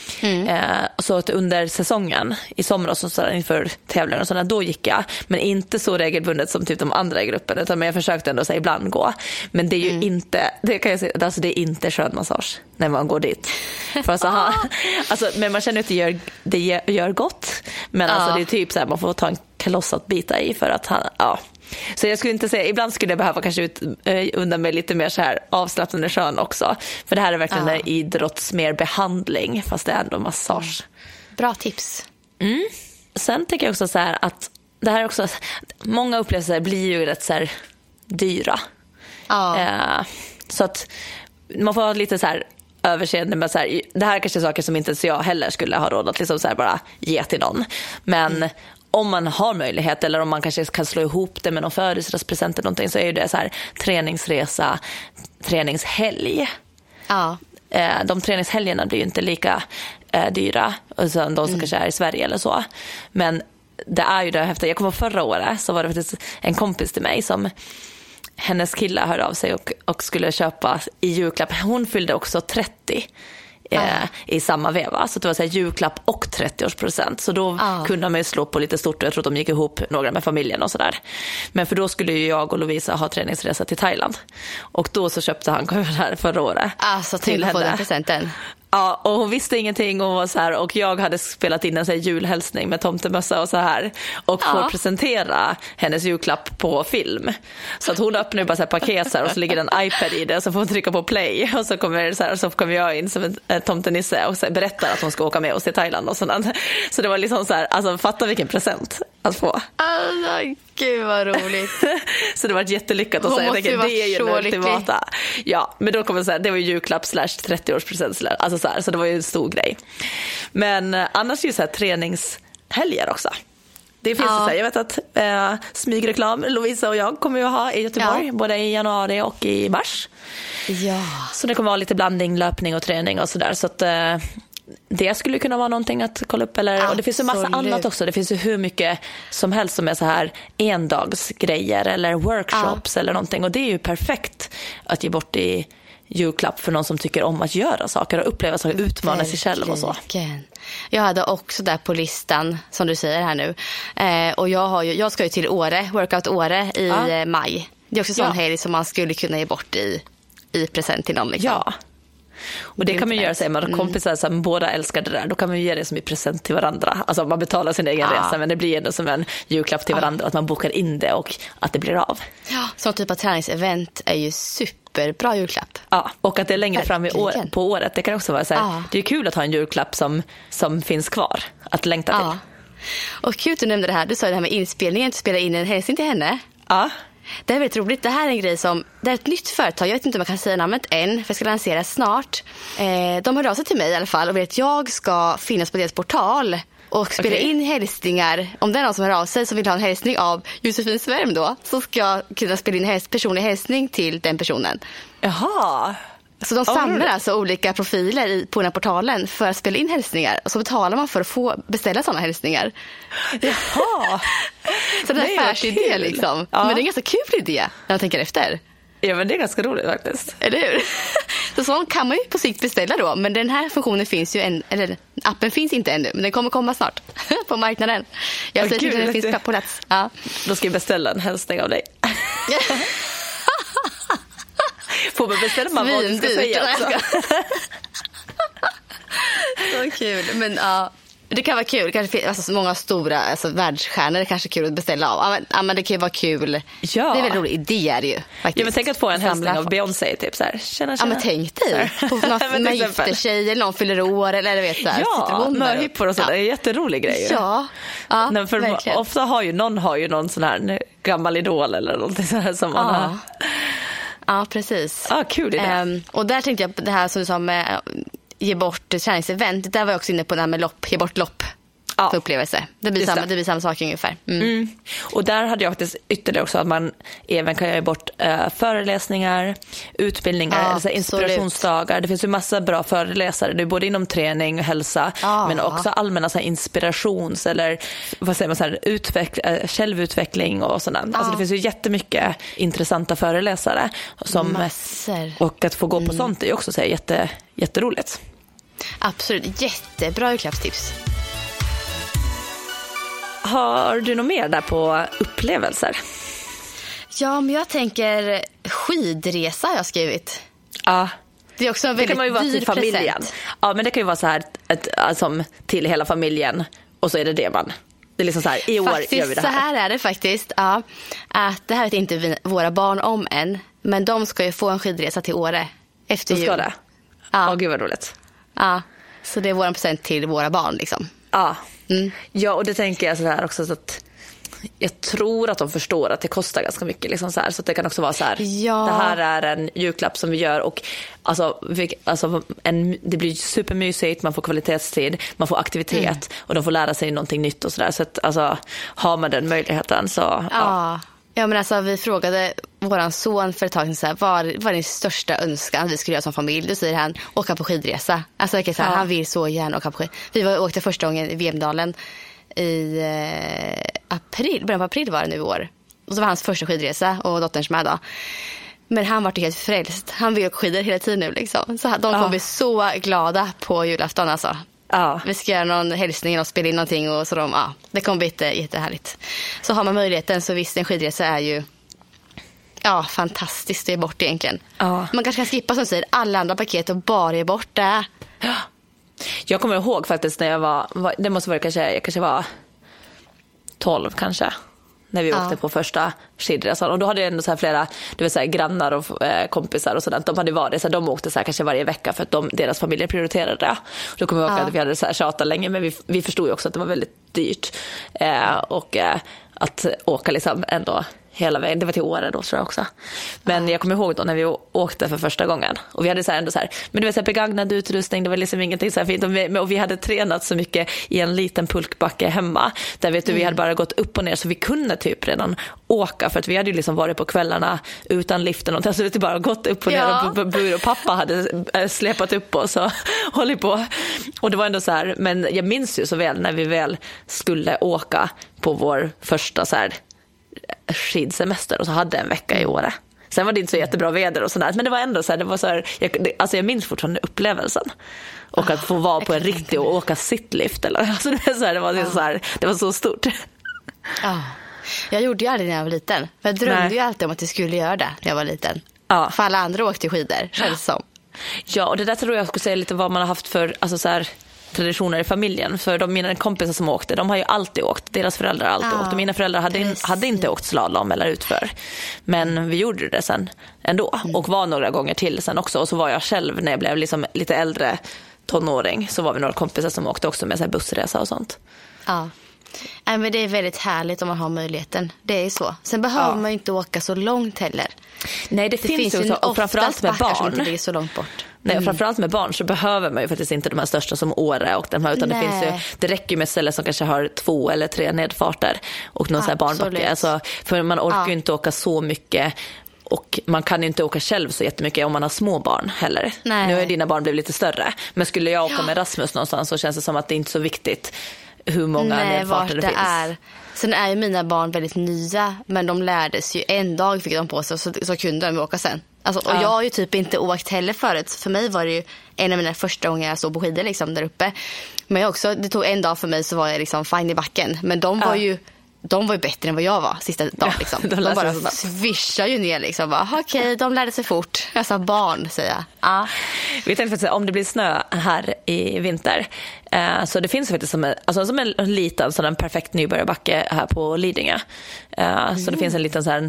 Så att under säsongen i somras och så inför tävlingar och sådär, då gick jag, men inte så regelbundet som typ de andra i gruppen, utan jag försökte ändå så ibland gå, men det är ju inte, det kan jag säga, alltså det är inte skön massage när man går dit. För alltså, men man känner att det gör gott, men alltså det är typ så här, man får ta en kaloss att bita i, för att så jag skulle inte säga, ibland skulle jag behöva kanske undan mig lite mer så här avslappnande skön också, för det här är verkligen en idrottsmer behandling, fast det är ändå massage. Bra tips. Sen tänker jag också så här att det här också, många upplevelser blir ju rätt så här dyra. Så att man får ha lite så här överseende med så här, det här är kanske saker som inte ens jag heller skulle ha råd att liksom så här bara ge till någon, men om man har möjlighet, eller om man kanske kan slå ihop det med någon födelsedagspresent eller någonting, så är ju det så här träningsresa, träningshelg. De träningshelgerna blir ju inte lika dyra som de som kanske är i Sverige eller så. Men det är ju det häftiga. Jag kommer förra året så var det faktiskt en kompis till mig som hennes kille hörde av sig och skulle köpa i julklapp. Hon fyllde också 30 i samma veva. Så det var så här julklapp och 30-årspresent. Så då kunde man ju slå på lite stort. Jag tror de gick ihop några med familjen och sådär. Men för då skulle ju jag och Lovisa ha träningsresa till Thailand. Och då så köpte han här förra året. Alltså till henne. Den presenten. Ja, och hon visste ingenting och var så här, och jag hade spelat in en så här julhälsning med tomtemössa och så här och får presentera hennes julklapp på film. Så att hon öppnar bara så här paket och så ligger en iPad i det och så får hon trycka på play och så kommer jag in som en tomtenisse och så berättar att hon ska åka med oss till Thailand och sådant. Så det var liksom så här, alltså fatta vilken present att få. Alltså, gud vad roligt. Så det var jättelyckat och så jag tänker, det är ju den ultimata. Ja, men då kommer det så här, det var ju julklapp / 30-årspresent alltså så det var ju en stor grej. Men annars är ju så här träningshelger också. Det finns så här, jag vet att smygreklam Lovisa och jag kommer ju ha i Göteborg både i januari och i mars. Ja. Så det kommer vara lite blandning, löpning och träning och sådär. Så att det skulle kunna vara någonting att kolla upp. Och det finns ju massa annat också. Det finns ju hur mycket som helst som är så här endagsgrejer eller workshops eller någonting. Och det är ju perfekt att ge bort i julklapp för någon som tycker om att göra saker och uppleva saker, utmana sig själv och så. Jag hade också där på listan som du säger här nu. Och jag ska ju till Åre, Workout Åre i maj. Det är också sån helg som man skulle kunna ge bort i present till någon liksom. Ja. Och det kan man göra sig med kompisar som båda älskar det där. Då kan man ju ge det som i present till varandra. Alltså man betalar sin egen resa, men det blir ändå som en julklapp till varandra. Att man bokar in det och att det blir av. Ja, sån typ av träningsevent är ju superbra julklapp. Ja, och att det är längre fram på året. Det kan också vara så här, det är kul att ha en julklapp som finns kvar. Att längta till. Och kul att du nämnde det här. Du sa det här med inspelningen. Att spela in en hälsning till henne. Ja. Det är väldigt roligt. Det här är en grej som, det är ett nytt företag. Jag vet inte om jag kan säga namnet än, för jag ska lansera snart. De hörde av sig till mig i alla fall och vill att jag ska finnas på deras portal och spela in hälsningar. Om det är någon som hör av sig som vill ha en hälsning av Josefin Svärm då, så ska jag kunna spela in personlig hälsning till den personen. Jaha. Så de samlar alltså olika profiler på den här portalen för att spela in hälsningar. Och så betalar man för att få beställa sådana hälsningar. Jaha. Så det är en affärsidé liksom. Ja. Men det är en ganska kul idé när man tänker efter. Ja, men det är ganska roligt faktiskt. Eller hur? Så kan man ju på sikt beställa då. Men den här funktionen finns ju eller appen finns inte ännu. Men den kommer komma snart på marknaden. Jag säger att den finns på plats. Ja. Då ska jag beställa en hälsning av dig. Får man beställa vad du ska säga också. Så kul. Men det kan vara kul. Kanske alltså, många stora världsstjärnor är kanske kul att beställa av. Ja, men det kan ju vara kul. Ja. Det är väl roligt idéer ju. Faktiskt. Ja, men tänk att få en hälsning av Beyoncé typ så här. Tjena. Ja, men tänk dig. På något man gifter sig eller någon fyller år eller vet så här. Ja, möhippor och så. Det är en jätterolig grej. Ja. Nej, för ofta har ju någon sån här gammal idol eller någonting så här som man har. Ja, precis. Kul idé. Och där tänkte jag på det här som du sa med ge bort träningsevent. Där var jag också inne på det här med lopp, ge bort lopp för upplevelse. Det blir samma sak ungefär. Och där hade jag faktiskt ytterligare också att man även kan ge bort föreläsningar, utbildningar, alltså inspirationsdagar. Det finns ju massa bra föreläsare. Det är både inom träning och hälsa, men också allmänna så här, inspirations eller vad säger man så här, självutveckling och sådant. Alltså det finns ju jättemycket intressanta föreläsare som och att få gå på sånt är ju också så här, jätteroligt. Absolut, jättebra julklappstips. Har du något mer där på upplevelser? Ja, men jag tänker skidresa har jag skrivit. Ja. Det är också en väldigt dyr present. Ja, men det kan ju vara så här alltså, till hela familjen och så är det man. Det är liksom så här, i år faktiskt, gör vi det här. Så här är det faktiskt, att det här vet inte våra barn om än. Men de ska ju få en skidresa till Åre efter jul. Ska det? Ja. Gud vad roligt. Ja, så det är vår present till våra barn liksom. Ja. Ja, och det tänker jag så här också så att jag tror att de förstår att det kostar ganska mycket liksom så här, så att det kan också vara så här. Ja. Det här är en julklapp som vi gör och det blir supermysigt, man får kvalitetstid, man får aktivitet och de får lära sig någonting nytt och så där, så att alltså har man den möjligheten så Ja, men alltså vi frågade våran son för ett tag sedan så här, vad är din största önskan vi skulle göra som familj? Då säger han, åka på skidresa. Alltså så här, han vill så gärna åka på skidresa. Vi åkte första gången i Vemdalen i början på april var det nu i år. Och så var hans första skidresa och dotterns med då. Men han var helt frälst. Han vill åka skidor hela tiden nu liksom. Så de kommer bli så glada på julafton alltså. Ja. Vi ska göra någon hälsning och spela in någonting och så det kommer bli jättehärligt. Så har man möjligheten så visst, en skidresa är ju fantastiskt att ge bort egentligen. Ja. Man kanske kan skippa som säger alla andra paket och bara ge bort det. Ja. Jag kommer ihåg faktiskt när jag var det måste vara jag kanske var 12 kanske. När vi åkte på första skidresan. Och då hade jag ändå så här flera grannar och kompisar och sådant. De hade varit så här, de åkte så här kanske varje vecka för att deras familjer prioriterade det. Och då kommer jag ihåg att vi hade så här tjatat länge, men vi förstod ju också att det var väldigt dyrt. Och att åka liksom ändå hela vägen. Det var till Åre då tror jag också. Men jag kommer ihåg då när vi åkte för första gången. Och vi hade så här ändå så här, men det var så här begagnad utrustning. Det var liksom ingenting så här fint. Och vi hade tränat så mycket i en liten pulkbacke hemma. Där vi hade bara gått upp och ner. Så vi kunde typ redan åka. För att vi hade ju liksom varit på kvällarna utan liften. Och så vi bara gått upp och ner. Och pappa hade släpat upp oss och hållit på. Och det var ändå så här. Men jag minns ju så väl när vi väl skulle åka på vår första så här skidsemester och så hade en vecka i Åre. Sen var det inte så jättebra väder och sådär, men det var ändå så här, det var så här, jag minns fortfarande upplevelsen. Och att få vara på en riktig och åka sittlift eller alltså det var så stort. Jag gjorde ju aldrig när jag var liten. För jag drömde ju alltid om att jag skulle göra det när jag var liten. För alla andra åkte skidor, känns som. Ja, och det där tror jag skulle säga lite vad man har haft för alltså så här traditioner i familjen. För mina kompisar som åkte, de har ju alltid åkt. Deras föräldrar har alltid åkt. Och mina föräldrar hade inte åkt slalom eller utför. Men vi gjorde det sen ändå. Och var några gånger till sen också. Och så var jag själv när jag blev liksom lite äldre tonåring. Så var vi några kompisar som åkte också med så här bussresa och sånt. Ja. Men det är väldigt härligt om man har möjligheten. Det är så. Sen behöver man ju inte åka så långt heller. Nej, det finns ju så, och framförallt med barn. Som inte ligger så långt bort. Nej, och framförallt med barn så behöver man ju faktiskt inte de här största som Åre och de här, utan det räcker ju med ställen som kanske har 2 eller 3 nedfarter och någon sån här barnbacke. Alltså, för man orkar ju inte åka så mycket. Och man kan ju inte åka själv så jättemycket om man har små barn heller. Nej. Nu är dina barn blivit lite större. Men skulle jag åka med Rasmus någonstans så känns det som att det inte är så viktigt hur många nedfarter det finns. Är. Sen är ju mina barn väldigt nya, men de lärdes ju en dag fick de på sig så kunde de åka sen. Alltså, och jag har ju typ inte åkt heller förut. För mig var det ju en av mina första gånger jag stod på skidor liksom, där uppe. Men det tog en dag för mig så var jag liksom fine i backen. Men de var ju bättre än vad jag var sista dagen liksom. De bara svischade ju ner liksom. Okej, de lärde sig fort. Jag sa barn, säger jag. Vi tänkte faktiskt om det blir snö här i vinter. Så det finns faktiskt som en liten sån en perfekt nybörjarbacke här på Lidingö. Så det finns en liten sån här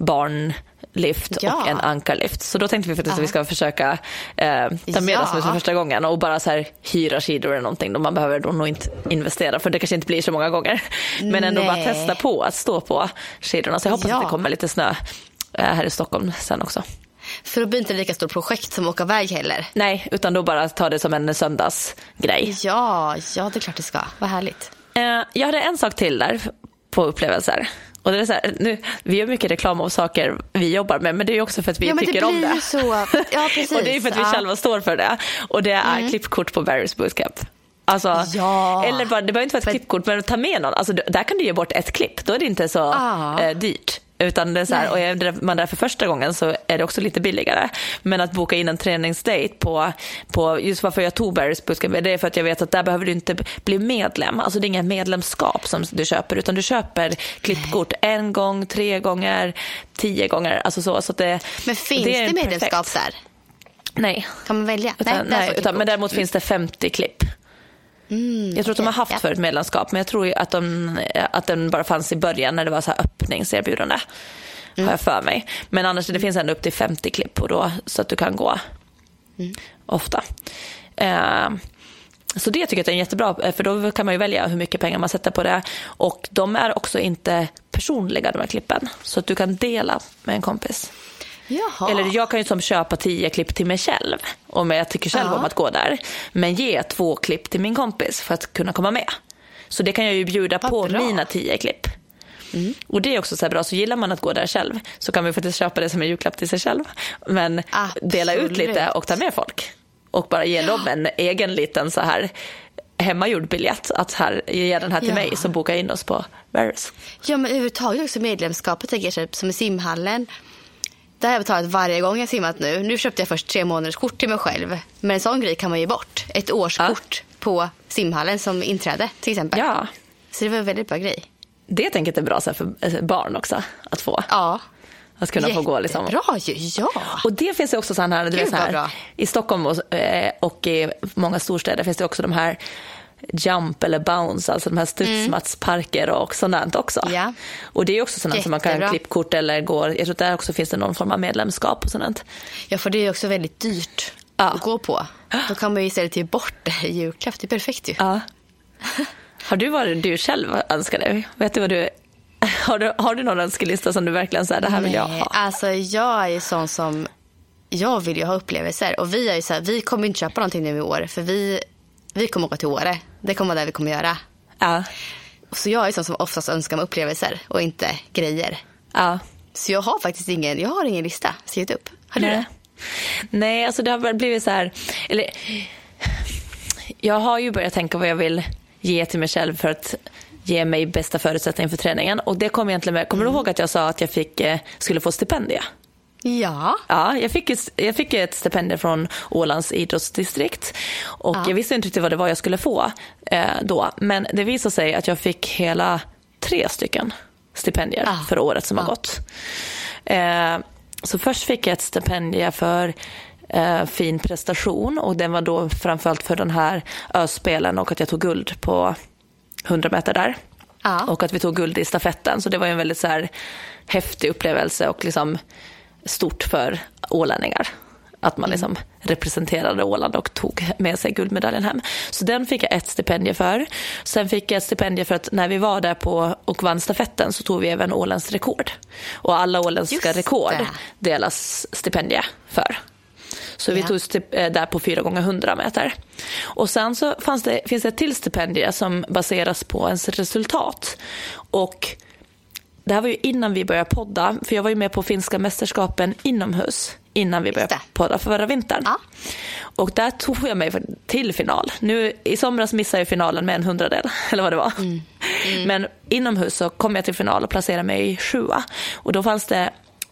barnlift och en ankarlift. Så då tänkte vi faktiskt att vi ska försöka ta med oss för första gången och bara så här hyra skidor eller någonting. Då man behöver då nog inte investera, för det kanske inte blir så många gånger. Men ändå bara testa på att stå på skidorna. Så jag hoppas att det kommer lite snö här i Stockholm sen också. För då blir det inte lika stort projekt som åka väg heller. Nej, utan då bara ta det som en söndagsgrej. Ja, det är klart det ska. Vad härligt. Jag hade en sak till där på upplevelser. Och det är så här, nu, vi gör mycket reklam om saker vi jobbar med, men det är också för att vi tycker om det. Så. Ja, precis. Och det är för att vi själva står för det. Och det är klippkort på Barry's Bootcamp. Alltså, eller bara, det behöver inte vara ett klippkort, men ta med någon. Alltså, där kan du ge bort ett klipp. Då är det inte så dyrt. Utan det är så här, och är man där för första gången så är det också lite billigare. Men att boka in en träningsdate på just varför jag tog Barry's Bootcamp, det är för att jag vet att där behöver du inte bli medlem. Alltså det är inga medlemskap som du köper, utan du köper klippkort 1 gång, 3 gånger, 10 gånger. Alltså så att men finns det medlemskap där? Nej. Kan man välja? Men däremot finns det 50 klipp. Jag tror att de har haft för ett medlemskap, men jag tror ju att den bara fanns i början när det var så här öppningserbjudande. Har jag för mig. Men annars det finns ändå upp till 50 klipp och då, så att du kan gå ofta. Så det tycker jag är jättebra, för då kan man ju välja hur mycket pengar man sätter på det. Och de är också inte personliga, de här klippen, så att du kan dela med en kompis. Jaha. Eller jag kan ju som köpa 10 klipp till mig själv om jag tycker själv om att gå där, men ge 2 klipp till min kompis för att kunna komma med. Så det kan jag ju bjuda på mina 10 klipp. Och det är också så här bra, så gillar man att gå där själv så kan man ju faktiskt köpa det som en julklapp till sig själv. Men dela ut lite och ta med folk och bara ge dem en egen liten så här hemmagjord biljett att här, ge den här till mig, så boka in oss på Varys. Ja, men överhuvudtaget också medlemskapet, tänker jag, som i simhallen. Det har jag betalat varje gång jag simmat nu. Nu köpte jag först 3 månaders kort till mig själv. Men en sån grej kan man ge bort. Ett årskort på simhallen som inträde till exempel. Ja. Så det var en väldigt bra grej. Det tänker jag är bra så här, för barn också att få. Ja. Att kunna få gå liksom. Bra ju, ja. Och det finns ju också sån här, så här i Stockholm och i många storstäder finns det också de här jump eller bounce, alltså de här studsmatsparker och sådant också. Ja. Och det är också sådant som man kan klippkort eller gå. Jag tror att där också finns det någon form av medlemskap och sådant. Ja, för det är också väldigt dyrt att gå på. Då kan man ju istället ge bort det i julklapp. Det är perfekt ju. Ja. Har du varit du själv önskar dig? Vet du vad du har du någon önskelista som du verkligen säger det här vill jag ha? Alltså jag är sån som jag vill ju ha upplevelser, och vi är ju så här, vi kommer inte köpa någonting nu i år, för vi kommer åka till Åre. Det kommer vara det vi kommer göra. Ja. Så jag är sån som oftast önskar mig upplevelser och inte grejer. Ja. Så jag har faktiskt ingen lista skrivit upp. Har du det? Nej, alltså det har väl blivit så här, eller jag har ju börjat tänka vad jag vill ge till mig själv för att ge mig bästa förutsättningar för träningen. Och det kom egentligen med, kommer du ihåg att jag sa att jag skulle få stipendia? Ja. Ja, jag fick ett stipendium från Ålands idrottsdistrikt. Och jag visste inte riktigt vad det var jag skulle få då. Men det visade sig att jag fick hela 3 stycken stipendier för året som har gått. Så först fick jag ett stipendium för fin prestation. Och den var då framförallt för den här öspelen och att jag tog guld på 100 meter där. Och att vi tog guld i stafetten. Så det var ju en väldigt så här häftig upplevelse och liksom stort för ålänningar. Att man liksom representerade Åland och tog med sig guldmedaljen hem. Så den fick jag ett stipendium för. Sen fick jag ett stipendium för att när vi var där på och vann stafetten så tog vi även Ålands rekord. Och alla åländska rekord delas stipendier för. Så vi tog där på 4x100 meter. Och sen så finns det ett till stipendium som baseras på ens resultat. Och det här var ju innan vi började podda. För jag var ju med på finska mästerskapen inomhus innan vi började podda förra vintern. Ja. Och där tog jag mig till final. Nu i somras missade jag finalen med en 100-del. Eller vad det var. Men inomhus så kom jag till final och placerade mig i 7:a. Och då fanns det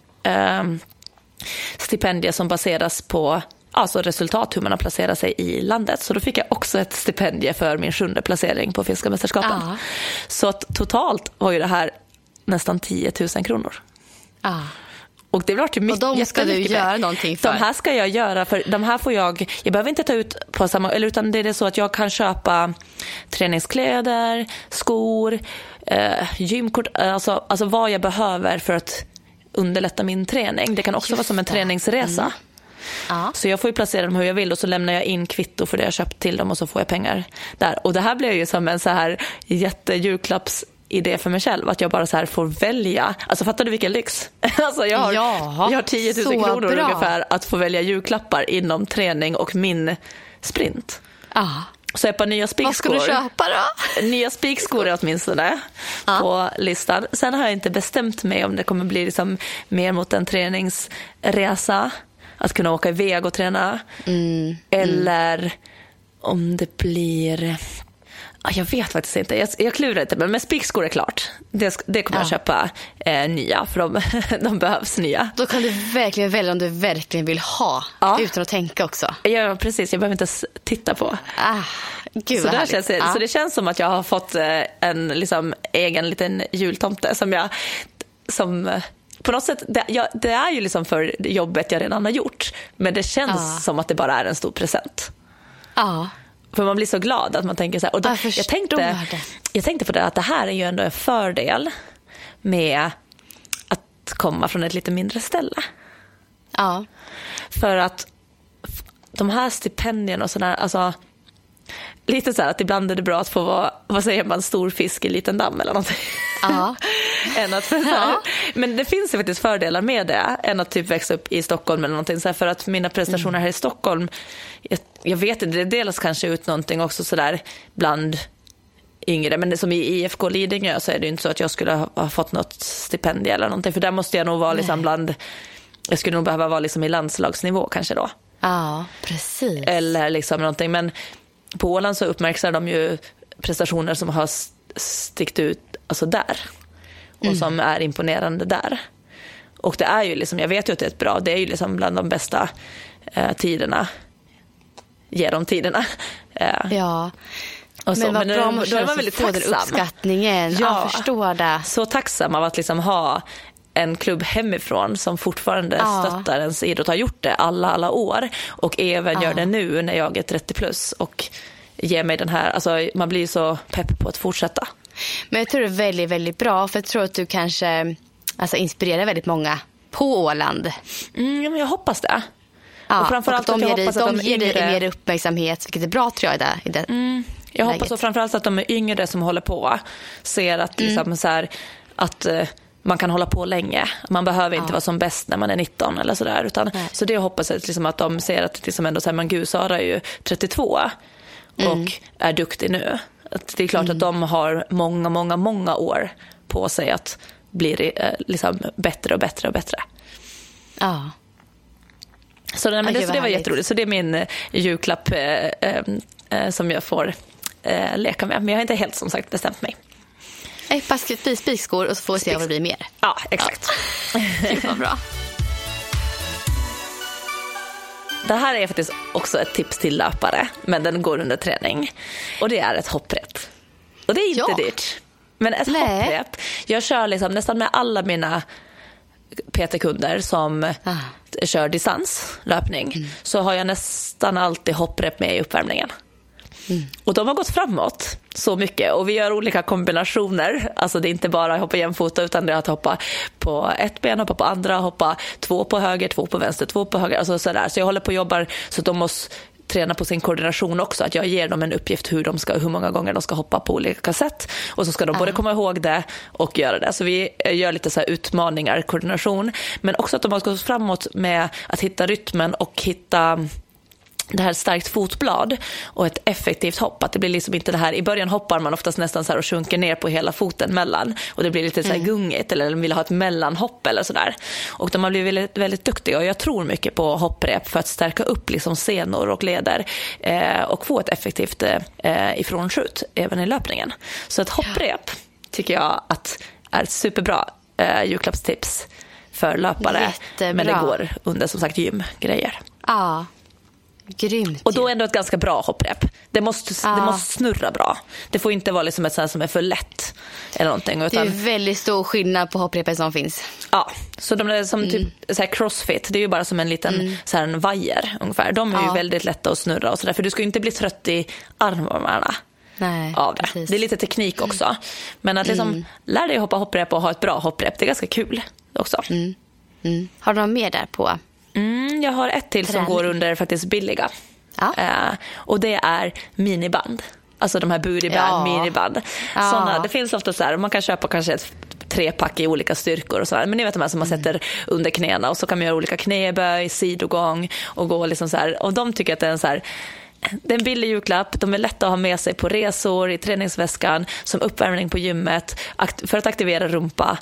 stipendier som baseras på alltså resultat, hur man har placerat sig i landet. Så då fick jag också ett stipendium för min 7:e placering på finska mästerskapen. Så att totalt var ju det här nästan 10 000 kronor. Och det var mycket. Och de ska du göra någonting för? De här ska jag göra, för de här får jag behöver inte ta ut på samma, eller utan det är så att jag kan köpa träningskläder, skor, gymkort, alltså vad jag behöver för att underlätta min träning. Det kan också vara som en träningsresa. Så jag får ju placera dem hur jag vill och så lämnar jag in kvitto för det jag köpt till dem och så får jag pengar där. Och det här blir ju som en så här jättejulklappsidé för mig själv, att jag bara så här får välja. Alltså fattar du vilken lyx? Alltså jag har 10 000 kronor ungefär att få välja julklappar inom träning och min sprint. Så ett par nya spikskor. Vad ska du köpa då? Nya spikskor är åtminstone på listan. Sen har jag inte bestämt mig om det kommer bli liksom mer mot en träningsresa. Att kunna åka iväg och träna. Eller om det blir... Jag vet faktiskt inte. Jag klurar inte. Men spikskor är klart. Det kommer jag köpa nya. För de behövs nya. Då kan du verkligen välja om du verkligen vill ha. Utan att tänka också. Ja, precis. Jag behöver inte titta på. Gud, så det känns som att jag har fått en liksom, egen liten jultomte som på något sätt, det är ju liksom för jobbet jag redan har gjort. Men det känns som att det bara är en stor present. För man blir så glad att man tänker så här. Och jag tänkte på det, att det här är ju ändå en fördel med att komma från ett lite mindre ställe. För att de här stipendierna och sådär, alltså lite så här att ibland är det bra att få vara, vad säger man, stor fisk i liten damm eller någonting. Än att, men det finns ju faktiskt fördelar med det än att typ växa upp i Stockholm eller någonting så här, för att mina prestationer här i Stockholm, jag vet inte, det delas kanske ut någonting också så där bland yngre, men det som i IFK Lidingö så är det ju inte så att jag skulle ha fått något stipendium eller någonting, för där måste jag nog vara liksom jag skulle nog behöva vara liksom i landslagsnivå kanske då. Precis. Eller liksom någonting, men på Åland så uppmärksammar de ju prestationer som har stickt ut alltså där. Och som är imponerande där. Och det är ju liksom, jag vet ju att det är ett bra, det är ju liksom bland de bästa tiderna. Genom tiderna. Ja. Och så. Men vad bra om då är man väldigt tacksam. Den uppskattningen. Jag förstår det. Så tacksam av att liksom ha en klubb hemifrån som fortfarande stöttar ens idrott, har gjort det alla år och även gör det nu när jag är 30 plus och ger mig den här, alltså man blir så pepp på att fortsätta. Men jag tror det är väldigt, väldigt bra, för jag tror att du kanske inspirerar väldigt många på Åland. Men jag hoppas det. Ja, och framförallt och att jag hoppas att de ger dig mer uppmärksamhet, vilket är bra tror jag i det jag hoppas och framförallt att de är yngre som håller på ser att liksom så här, att man kan hålla på länge. Man behöver inte vara som bäst när man är 19 eller sådär. Så det hoppas jag liksom att de ser att liksom ändå så här, men gud, Sara är ju 32 och är duktig nu. Att det är klart att de har många år på sig att bli liksom bättre och bättre och bättre. Ja. Så det var jätteroligt. Så det är min julklapp som jag får leka med. Men jag har inte helt som sagt bestämt mig. Ett par spikskor och så får vi se om det blir mer. Ja, exakt. Det var bra. Det här är faktiskt också ett tips till löpare, men den går under träning. Och det är ett hopprep. Och det är inte dyrt. Men ett hopprep, jag kör liksom nästan med alla mina PT-kunder som kör distanslöpning, så har jag nästan alltid hopprep med i uppvärmningen. Och de har gått framåt så mycket och vi gör olika kombinationer. Alltså det är inte bara att hoppa jämfota, utan det är att hoppa på ett ben, hoppa på andra, hoppa 2 på höger, 2 på vänster, 2 på höger, alltså sådär. Så jag håller på och jobbar så att de måste träna på sin koordination också, att jag ger dem en uppgift hur många gånger de ska hoppa på olika sätt, och så ska de både komma ihåg det och göra det. Så vi gör lite så här utmaningar, koordination, men också att de har gått framåt med att hitta rytmen och hitta det här starkt fotblad och ett effektivt hopp. Att det blir liksom inte det här, i början hoppar man oftast nästan så här och sjunker ner på hela foten mellan, och det blir lite så här gungigt, eller de vill ha ett mellanhopp eller sådär. Och de har blivit väldigt, väldigt duktiga, och jag tror mycket på hopprep för att stärka upp liksom senor och leder och få ett effektivt ifrånskjut även i löpningen. Så ett hopprep tycker jag att är ett superbra julklappstips för löpare. Jättebra. Men det går under som sagt gymgrejer. Ja. Grymt. Och då är det ett ganska bra hopprep. Det måste snurra bra. Det får inte vara liksom ett sånt som är för lätt eller någonting, utan det är väldigt stor skillnad på hopprepet som finns. Ja, så de är som typ så här crossfit, det är ju bara som en liten så här en vajer ungefär. De är ju väldigt lätta att snurra och så där, för du ska ju inte bli trött i armarna. Nej, av det. Precis. Det är lite teknik också. Men att liksom lär dig hoppa hopprep och ha ett bra hopprep, det är ganska kul också. Har du någon mer där på? Jag har ett till som går under faktiskt billiga. Och det är miniband. Alltså de här bootyband, miniband. Såna, det finns ofta så här, man kan köpa kanske ett 3-pack i olika styrkor och så här. Men ni vet de här som man sätter under knäna, och så kan man göra olika knäböj, sidogång och gå liksom så här. Och de tycker att det är en så här, det är en billig julklapp, de är lätta att ha med sig på resor, i träningsväskan, som uppvärmning på gymmet, för att aktivera rumpa,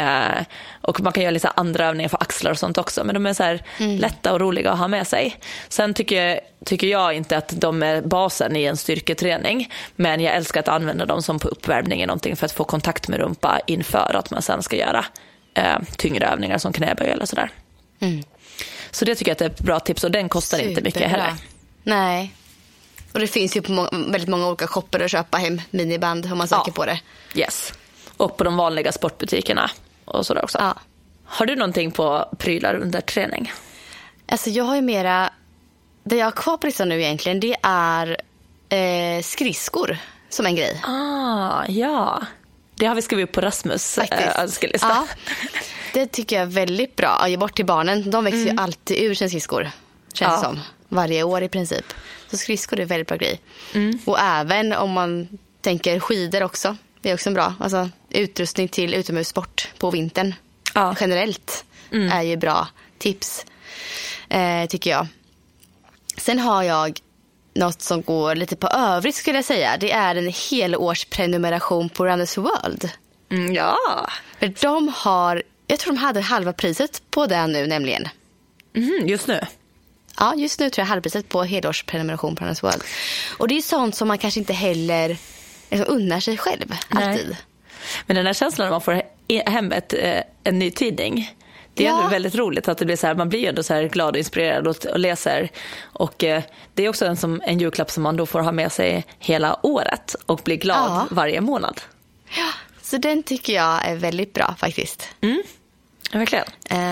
och man kan göra lite andra övningar för axlar och sånt också, men de är så här lätta och roliga att ha med sig. Sen tycker jag inte att de är basen i en styrketräning, men jag älskar att använda dem som på uppvärmning i någonting för att få kontakt med rumpa inför att man sen ska göra tyngre övningar som knäböj eller sådär. Så det tycker jag att det är ett bra tips, och den kostar inte mycket heller. Nej. Och det finns ju på väldigt många olika shopper att köpa hem miniband om man söker på det. Yes. Och på de vanliga sportbutikerna och sådär också. Ja. Har du någonting på prylar under träning? Alltså jag har ju mera, det jag har kvar på listan nu egentligen, det är skridskor som en grej. Ja. Det har vi skrivit upp på Rasmus önskelista. Ja. Det tycker jag är väldigt bra. Att ge bort till barnen. De växer ju alltid ur sina skridskor, känns som. Varje år i princip. Så skridskor är en väldigt bra grej. Och även om man tänker skidor också. Det är också en bra utrustning till utomhussport på vintern. Generellt är ju bra tips, tycker jag. Sen har jag något som går lite på övrigt, skulle jag säga. Det är en helårsprenumeration på Runners World. Ja. För jag tror de hade halva priset på det nu nämligen. Just nu? Ja, just nu tror jag halvpriset på helårsprenumeration på Runner's World. Och det är sånt som man kanske inte heller liksom unnar sig själv alltid. Nej. Men den här känslan när man får hem en ny tidning, det är ändå väldigt roligt att det blir så här, man blir ändå så här glad och inspirerad och läser. Och det är också en julklapp som man då får ha med sig hela året och bli glad varje månad. Ja, så den tycker jag är väldigt bra faktiskt. Verkligen.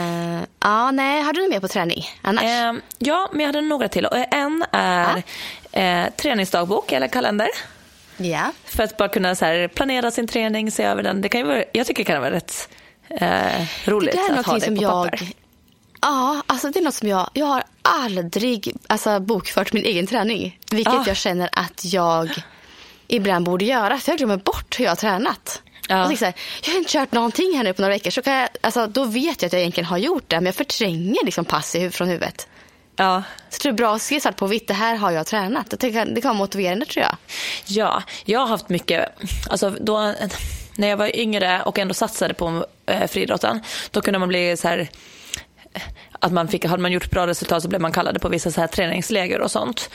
Nej, har du något mer på träning annars? Ja, men jag hade några till. En är träningsdagbok eller kalender. Ja. För att bara kunna så här, planera sin träning, se över den. Det kan ju vara, jag tycker det kan vara rätt roligt att ha det på papper. Ja, alltså det är något som jag har aldrig bokfört min egen träning. Vilket jag känner att jag ibland borde göra. För jag glömmer bort hur jag har tränat. Ja. Jag har inte kört någonting här nu på några veckor. Så kan jag, då vet jag att jag egentligen har gjort det. Men jag förtränger liksom pass från huvudet. Ja. Så det är bra att se svart på vitt. Det här har jag tränat. Det kan vara motiverande, tror jag. Ja, jag har haft mycket. Alltså då, när jag var yngre och ändå satsade på friidrotten, då kunde man bli så här, att hade man gjort bra resultat så blev man kallade på vissa så här träningsläger och sånt.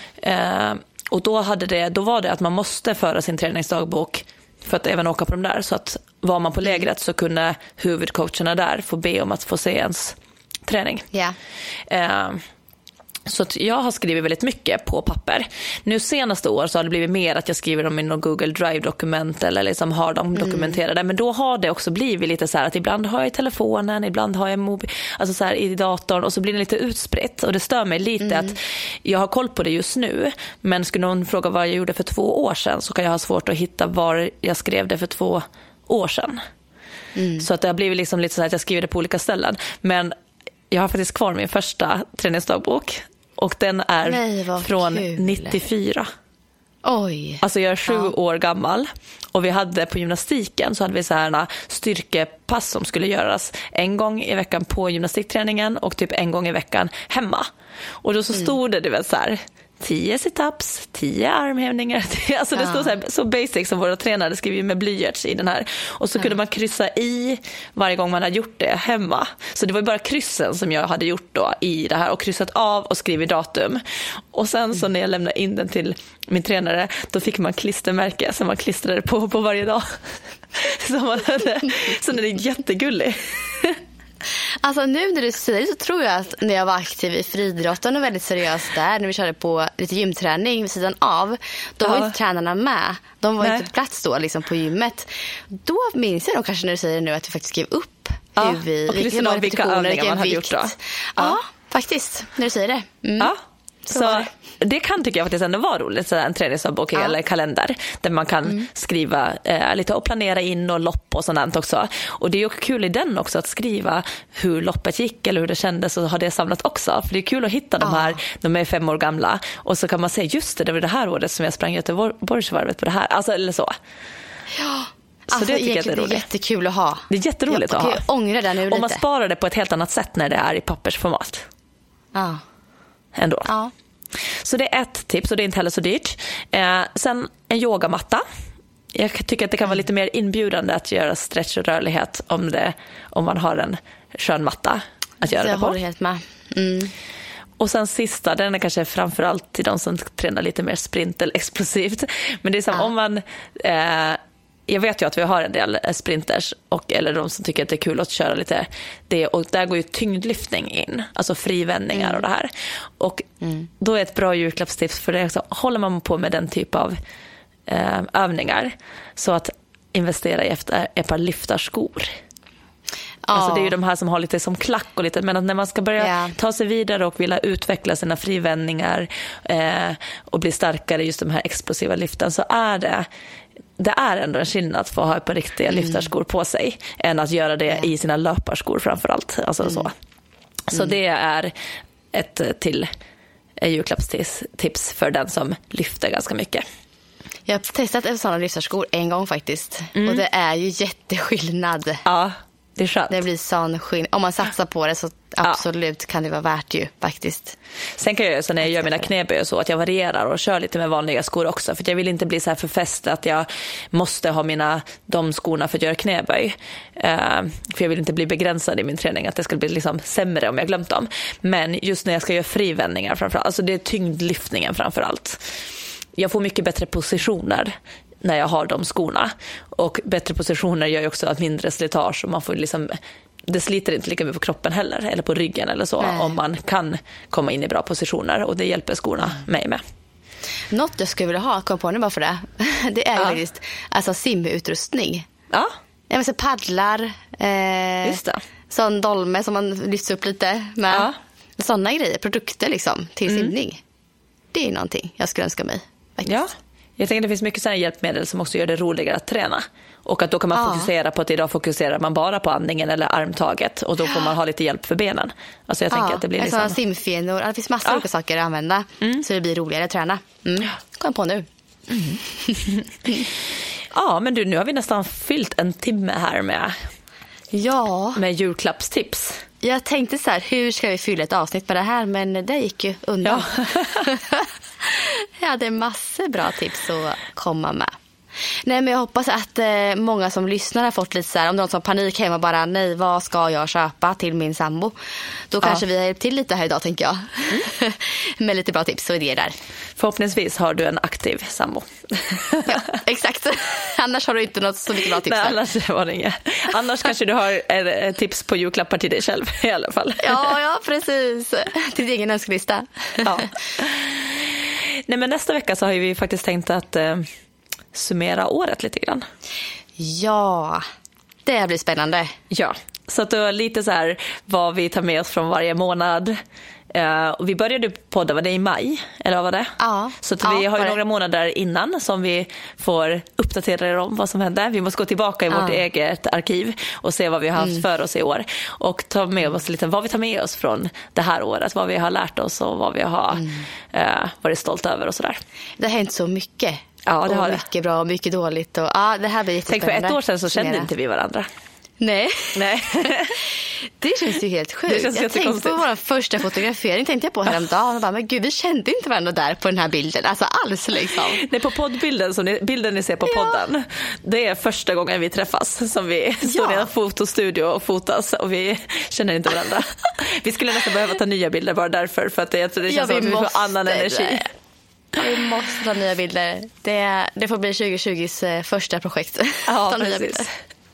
Och då var det att man måste föra sin träningsdagbok för att även åka på de där. Så att var man på lägret så kunde huvudcoacherna där få be om att få se ens träning. Yeah. Så att jag har skrivit väldigt mycket på papper. Nu senaste år så har det blivit mer att jag skriver dem i någon Google Drive-dokument eller liksom har dem dokumenterade. Men då har det också blivit lite så här att ibland har jag i telefonen, ibland har jag alltså så här i datorn, och så blir det lite utspritt. Och det stör mig lite att jag har koll på det just nu, men skulle någon fråga vad jag gjorde för 2 år sedan så kan jag ha svårt att hitta var jag skrev det för 2 år sedan. Så att det har blivit liksom lite så här att jag skriver det på olika ställen. Men jag har faktiskt kvar min första träningsdagbok. Och den är från 94. Oj. Alltså jag är 7 år gammal. Och vi hade på gymnastiken så hade vi så här styrkepass som skulle göras en gång i veckan på gymnastikträningen och typ en gång i veckan hemma. Och då så stod det, du vet, så här 10 sit-ups, 10 armhävningar. Alltså det stod så här, så basic som våra tränare skrev med blyerts i den här. Och så kunde man kryssa i varje gång man hade gjort det hemma. Så det var ju bara kryssen som jag hade gjort då i det här och kryssat av och skrivit datum. Och sen så när jag lämnade in den till min tränare, då fick man klistermärke som man klistrade på varje dag. Så den är jättegullig. Alltså nu när du säger det så tror jag att när jag var aktiv i friidrotten och väldigt seriöst där, när vi körde på lite gymträning vid sidan av, då var inte tränarna med. De var inte på plats då liksom på gymmet. Då minns jag nog kanske när du säger det nu att vi faktiskt skrev upp vilka övningar man hade gjort då. Ja, faktiskt, när du säger det. Ja. Så det kan tycka jag faktiskt ändå vara roligt, så en träningsdagbok eller kalender där man kan skriva lite och planera in och lopp och sånt också. Och det är ju kul i den också att skriva hur loppet gick eller hur det kändes, och ha det samlat också. För det är kul att hitta de här, de är 5 år gamla, och så kan man säga just det var det här året som jag sprang Göteborgsvarvet på det här, alltså eller så. Ja. Så alltså, det tycker jag är roligt. Det är jättekul att ha. Det är jätteroligt att ha. Jag ångrar det nu lite. Och man sparar det på ett helt annat sätt när det är i pappersformat. Ja. Ändå. Ja. Så det är ett tips, och det är inte heller så dyrt. Sen en yogamatta. Jag tycker att det kan vara lite mer inbjudande att göra stretch och rörlighet om man har en skön matta att göra det på. Jag håller helt med. Och sen sista, den är kanske framförallt till de som tränar lite mer sprint eller explosivt. Men det är som om man... jag vet ju att vi har en del sprinters eller de som tycker att det är kul att köra lite det, och där går ju tyngdlyftning in, alltså frivändningar och det här. Och då är ett bra julklappstips för det också, håller man på med den typ av övningar, så att investera i ett par lyftarskor. Alltså det är ju de här som har lite som klack och lite, men att när man ska börja ta sig vidare och vilja utveckla sina frivändningar och bli starkare just de här explosiva lyften, så är det är ändå en skillnad att få ha ett par riktiga lyftarskor på sig än att göra det i sina löparskor framförallt. Alltså så det är ett till julklappstips för den som lyfter ganska mycket. Jag har testat en sån lyftarskor en gång faktiskt. Och det är ju jätteskillnad. Ja. Det är skönt. Det blir sån skillnad. Om man satsar på det så absolut kan det vara värt ju faktiskt. Sen kan jag så när jag gör mina knäböj så att jag varierar och kör lite med vanliga skor också. För jag vill inte bli så här förfäst att jag måste ha de skorna för att göra knäböj. För jag vill inte bli begränsad i min träning. Att det ska bli liksom sämre om jag glömt dem. Men just när jag ska göra frivändningar framförallt. Alltså det är tyngdlyftningen framförallt. Jag får mycket bättre positioner när jag har de skorna. Och bättre positioner gör ju också att mindre slitage. Och man får liksom, det sliter inte lika mycket på kroppen heller. Eller på ryggen eller så. Nej. Om man kan komma in i bra positioner. Och det hjälper skorna mig med. Något jag skulle vilja ha, kom på nu bara för det. Det är ju faktiskt alltså simutrustning. Ja. Jag vill säga paddlar. Just det. Sån dolme som man lyfter upp lite med. Ja. Sådana grejer, produkter liksom till simning. Det är någonting jag skulle önska mig. Faktiskt. Ja. Jag tänker att det finns mycket sådana hjälpmedel som också gör det roligare att träna. Och att då kan man fokusera på att idag fokuserar man bara på andningen eller armtaget. Och då får man ha lite hjälp för benen. Alltså jag tänker att det blir liksom... simfenor. Det finns massor av olika saker att använda. Så det blir roligare att träna. Kom på nu. Ja, men du, nu har vi nästan fyllt en timme här med julklappstips. Jag tänkte så här, hur ska vi fylla ett avsnitt med det här? Men det gick ju undan. Ja. Jag hade massor bra tips att komma med. Nej, men jag hoppas att många som lyssnar har fått lite så här, om någon som panik hemma bara, nej, vad ska jag köpa till min sambo? Då kanske vi har hjälpt till lite här idag, tänker jag. Med lite bra tips och idéer där. Förhoppningsvis har du en aktiv sambo. Ja, exakt. Annars har du inte något så mycket bra tips. Nej, annars var det inget. Annars kanske du har tips på julklappar till dig själv i alla fall. Ja, precis. Till din egen önskelista. Ja. Nej, men nästa vecka så har vi faktiskt tänkt att summera året lite grann. Ja, det blir spännande. Ja, så att det var lite så här vad vi tar med oss från varje månad. Och vi började podda, var det i maj? Eller vad var det? Ja. Så att vi har ju några månader innan som vi får uppdatera er om vad som hände. Vi måste gå tillbaka i vårt eget arkiv och se vad vi har haft för oss i år. Och ta med oss lite vad vi tar med oss från det här året. Vad vi har lärt oss och vad vi har varit stolta över och sådär. Det har hänt så mycket. Ja, det har mycket bra och mycket dåligt. Och, det här blir tänk, för ett år sedan så kände inte vi varandra. Nej. Det känns ju helt sjukt. Jag tänkte på vår första fotografering, tänkte jag på häromdagen och bara, men gud, vi kände inte varandra där på den här bilden, alltså alls liksom. Nej, på poddbilden, bilden ni ser på podden, det är första gången vi träffas som vi står i en fotostudio och fotas och vi känner inte varandra. Vi skulle nästan behöva ta nya bilder bara därför, för att det känns som att vi får annan energi. Vi måste ta nya bilder. Det får bli 2020s första projekt. Ja, ta nya bilder.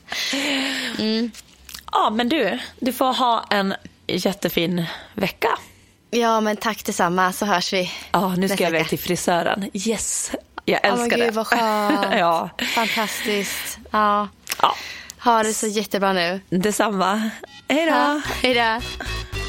Ja, men du får ha en jättefin vecka. Ja, men tack detsamma, så hörs vi. Ja, nu ska jag iväg till frisören. Yes, jag älskar det. Gud, vad skönt. Ja. Fantastiskt. Ja. Ha det så jättebra nu. Detsamma. Hej då. Ja, hej då.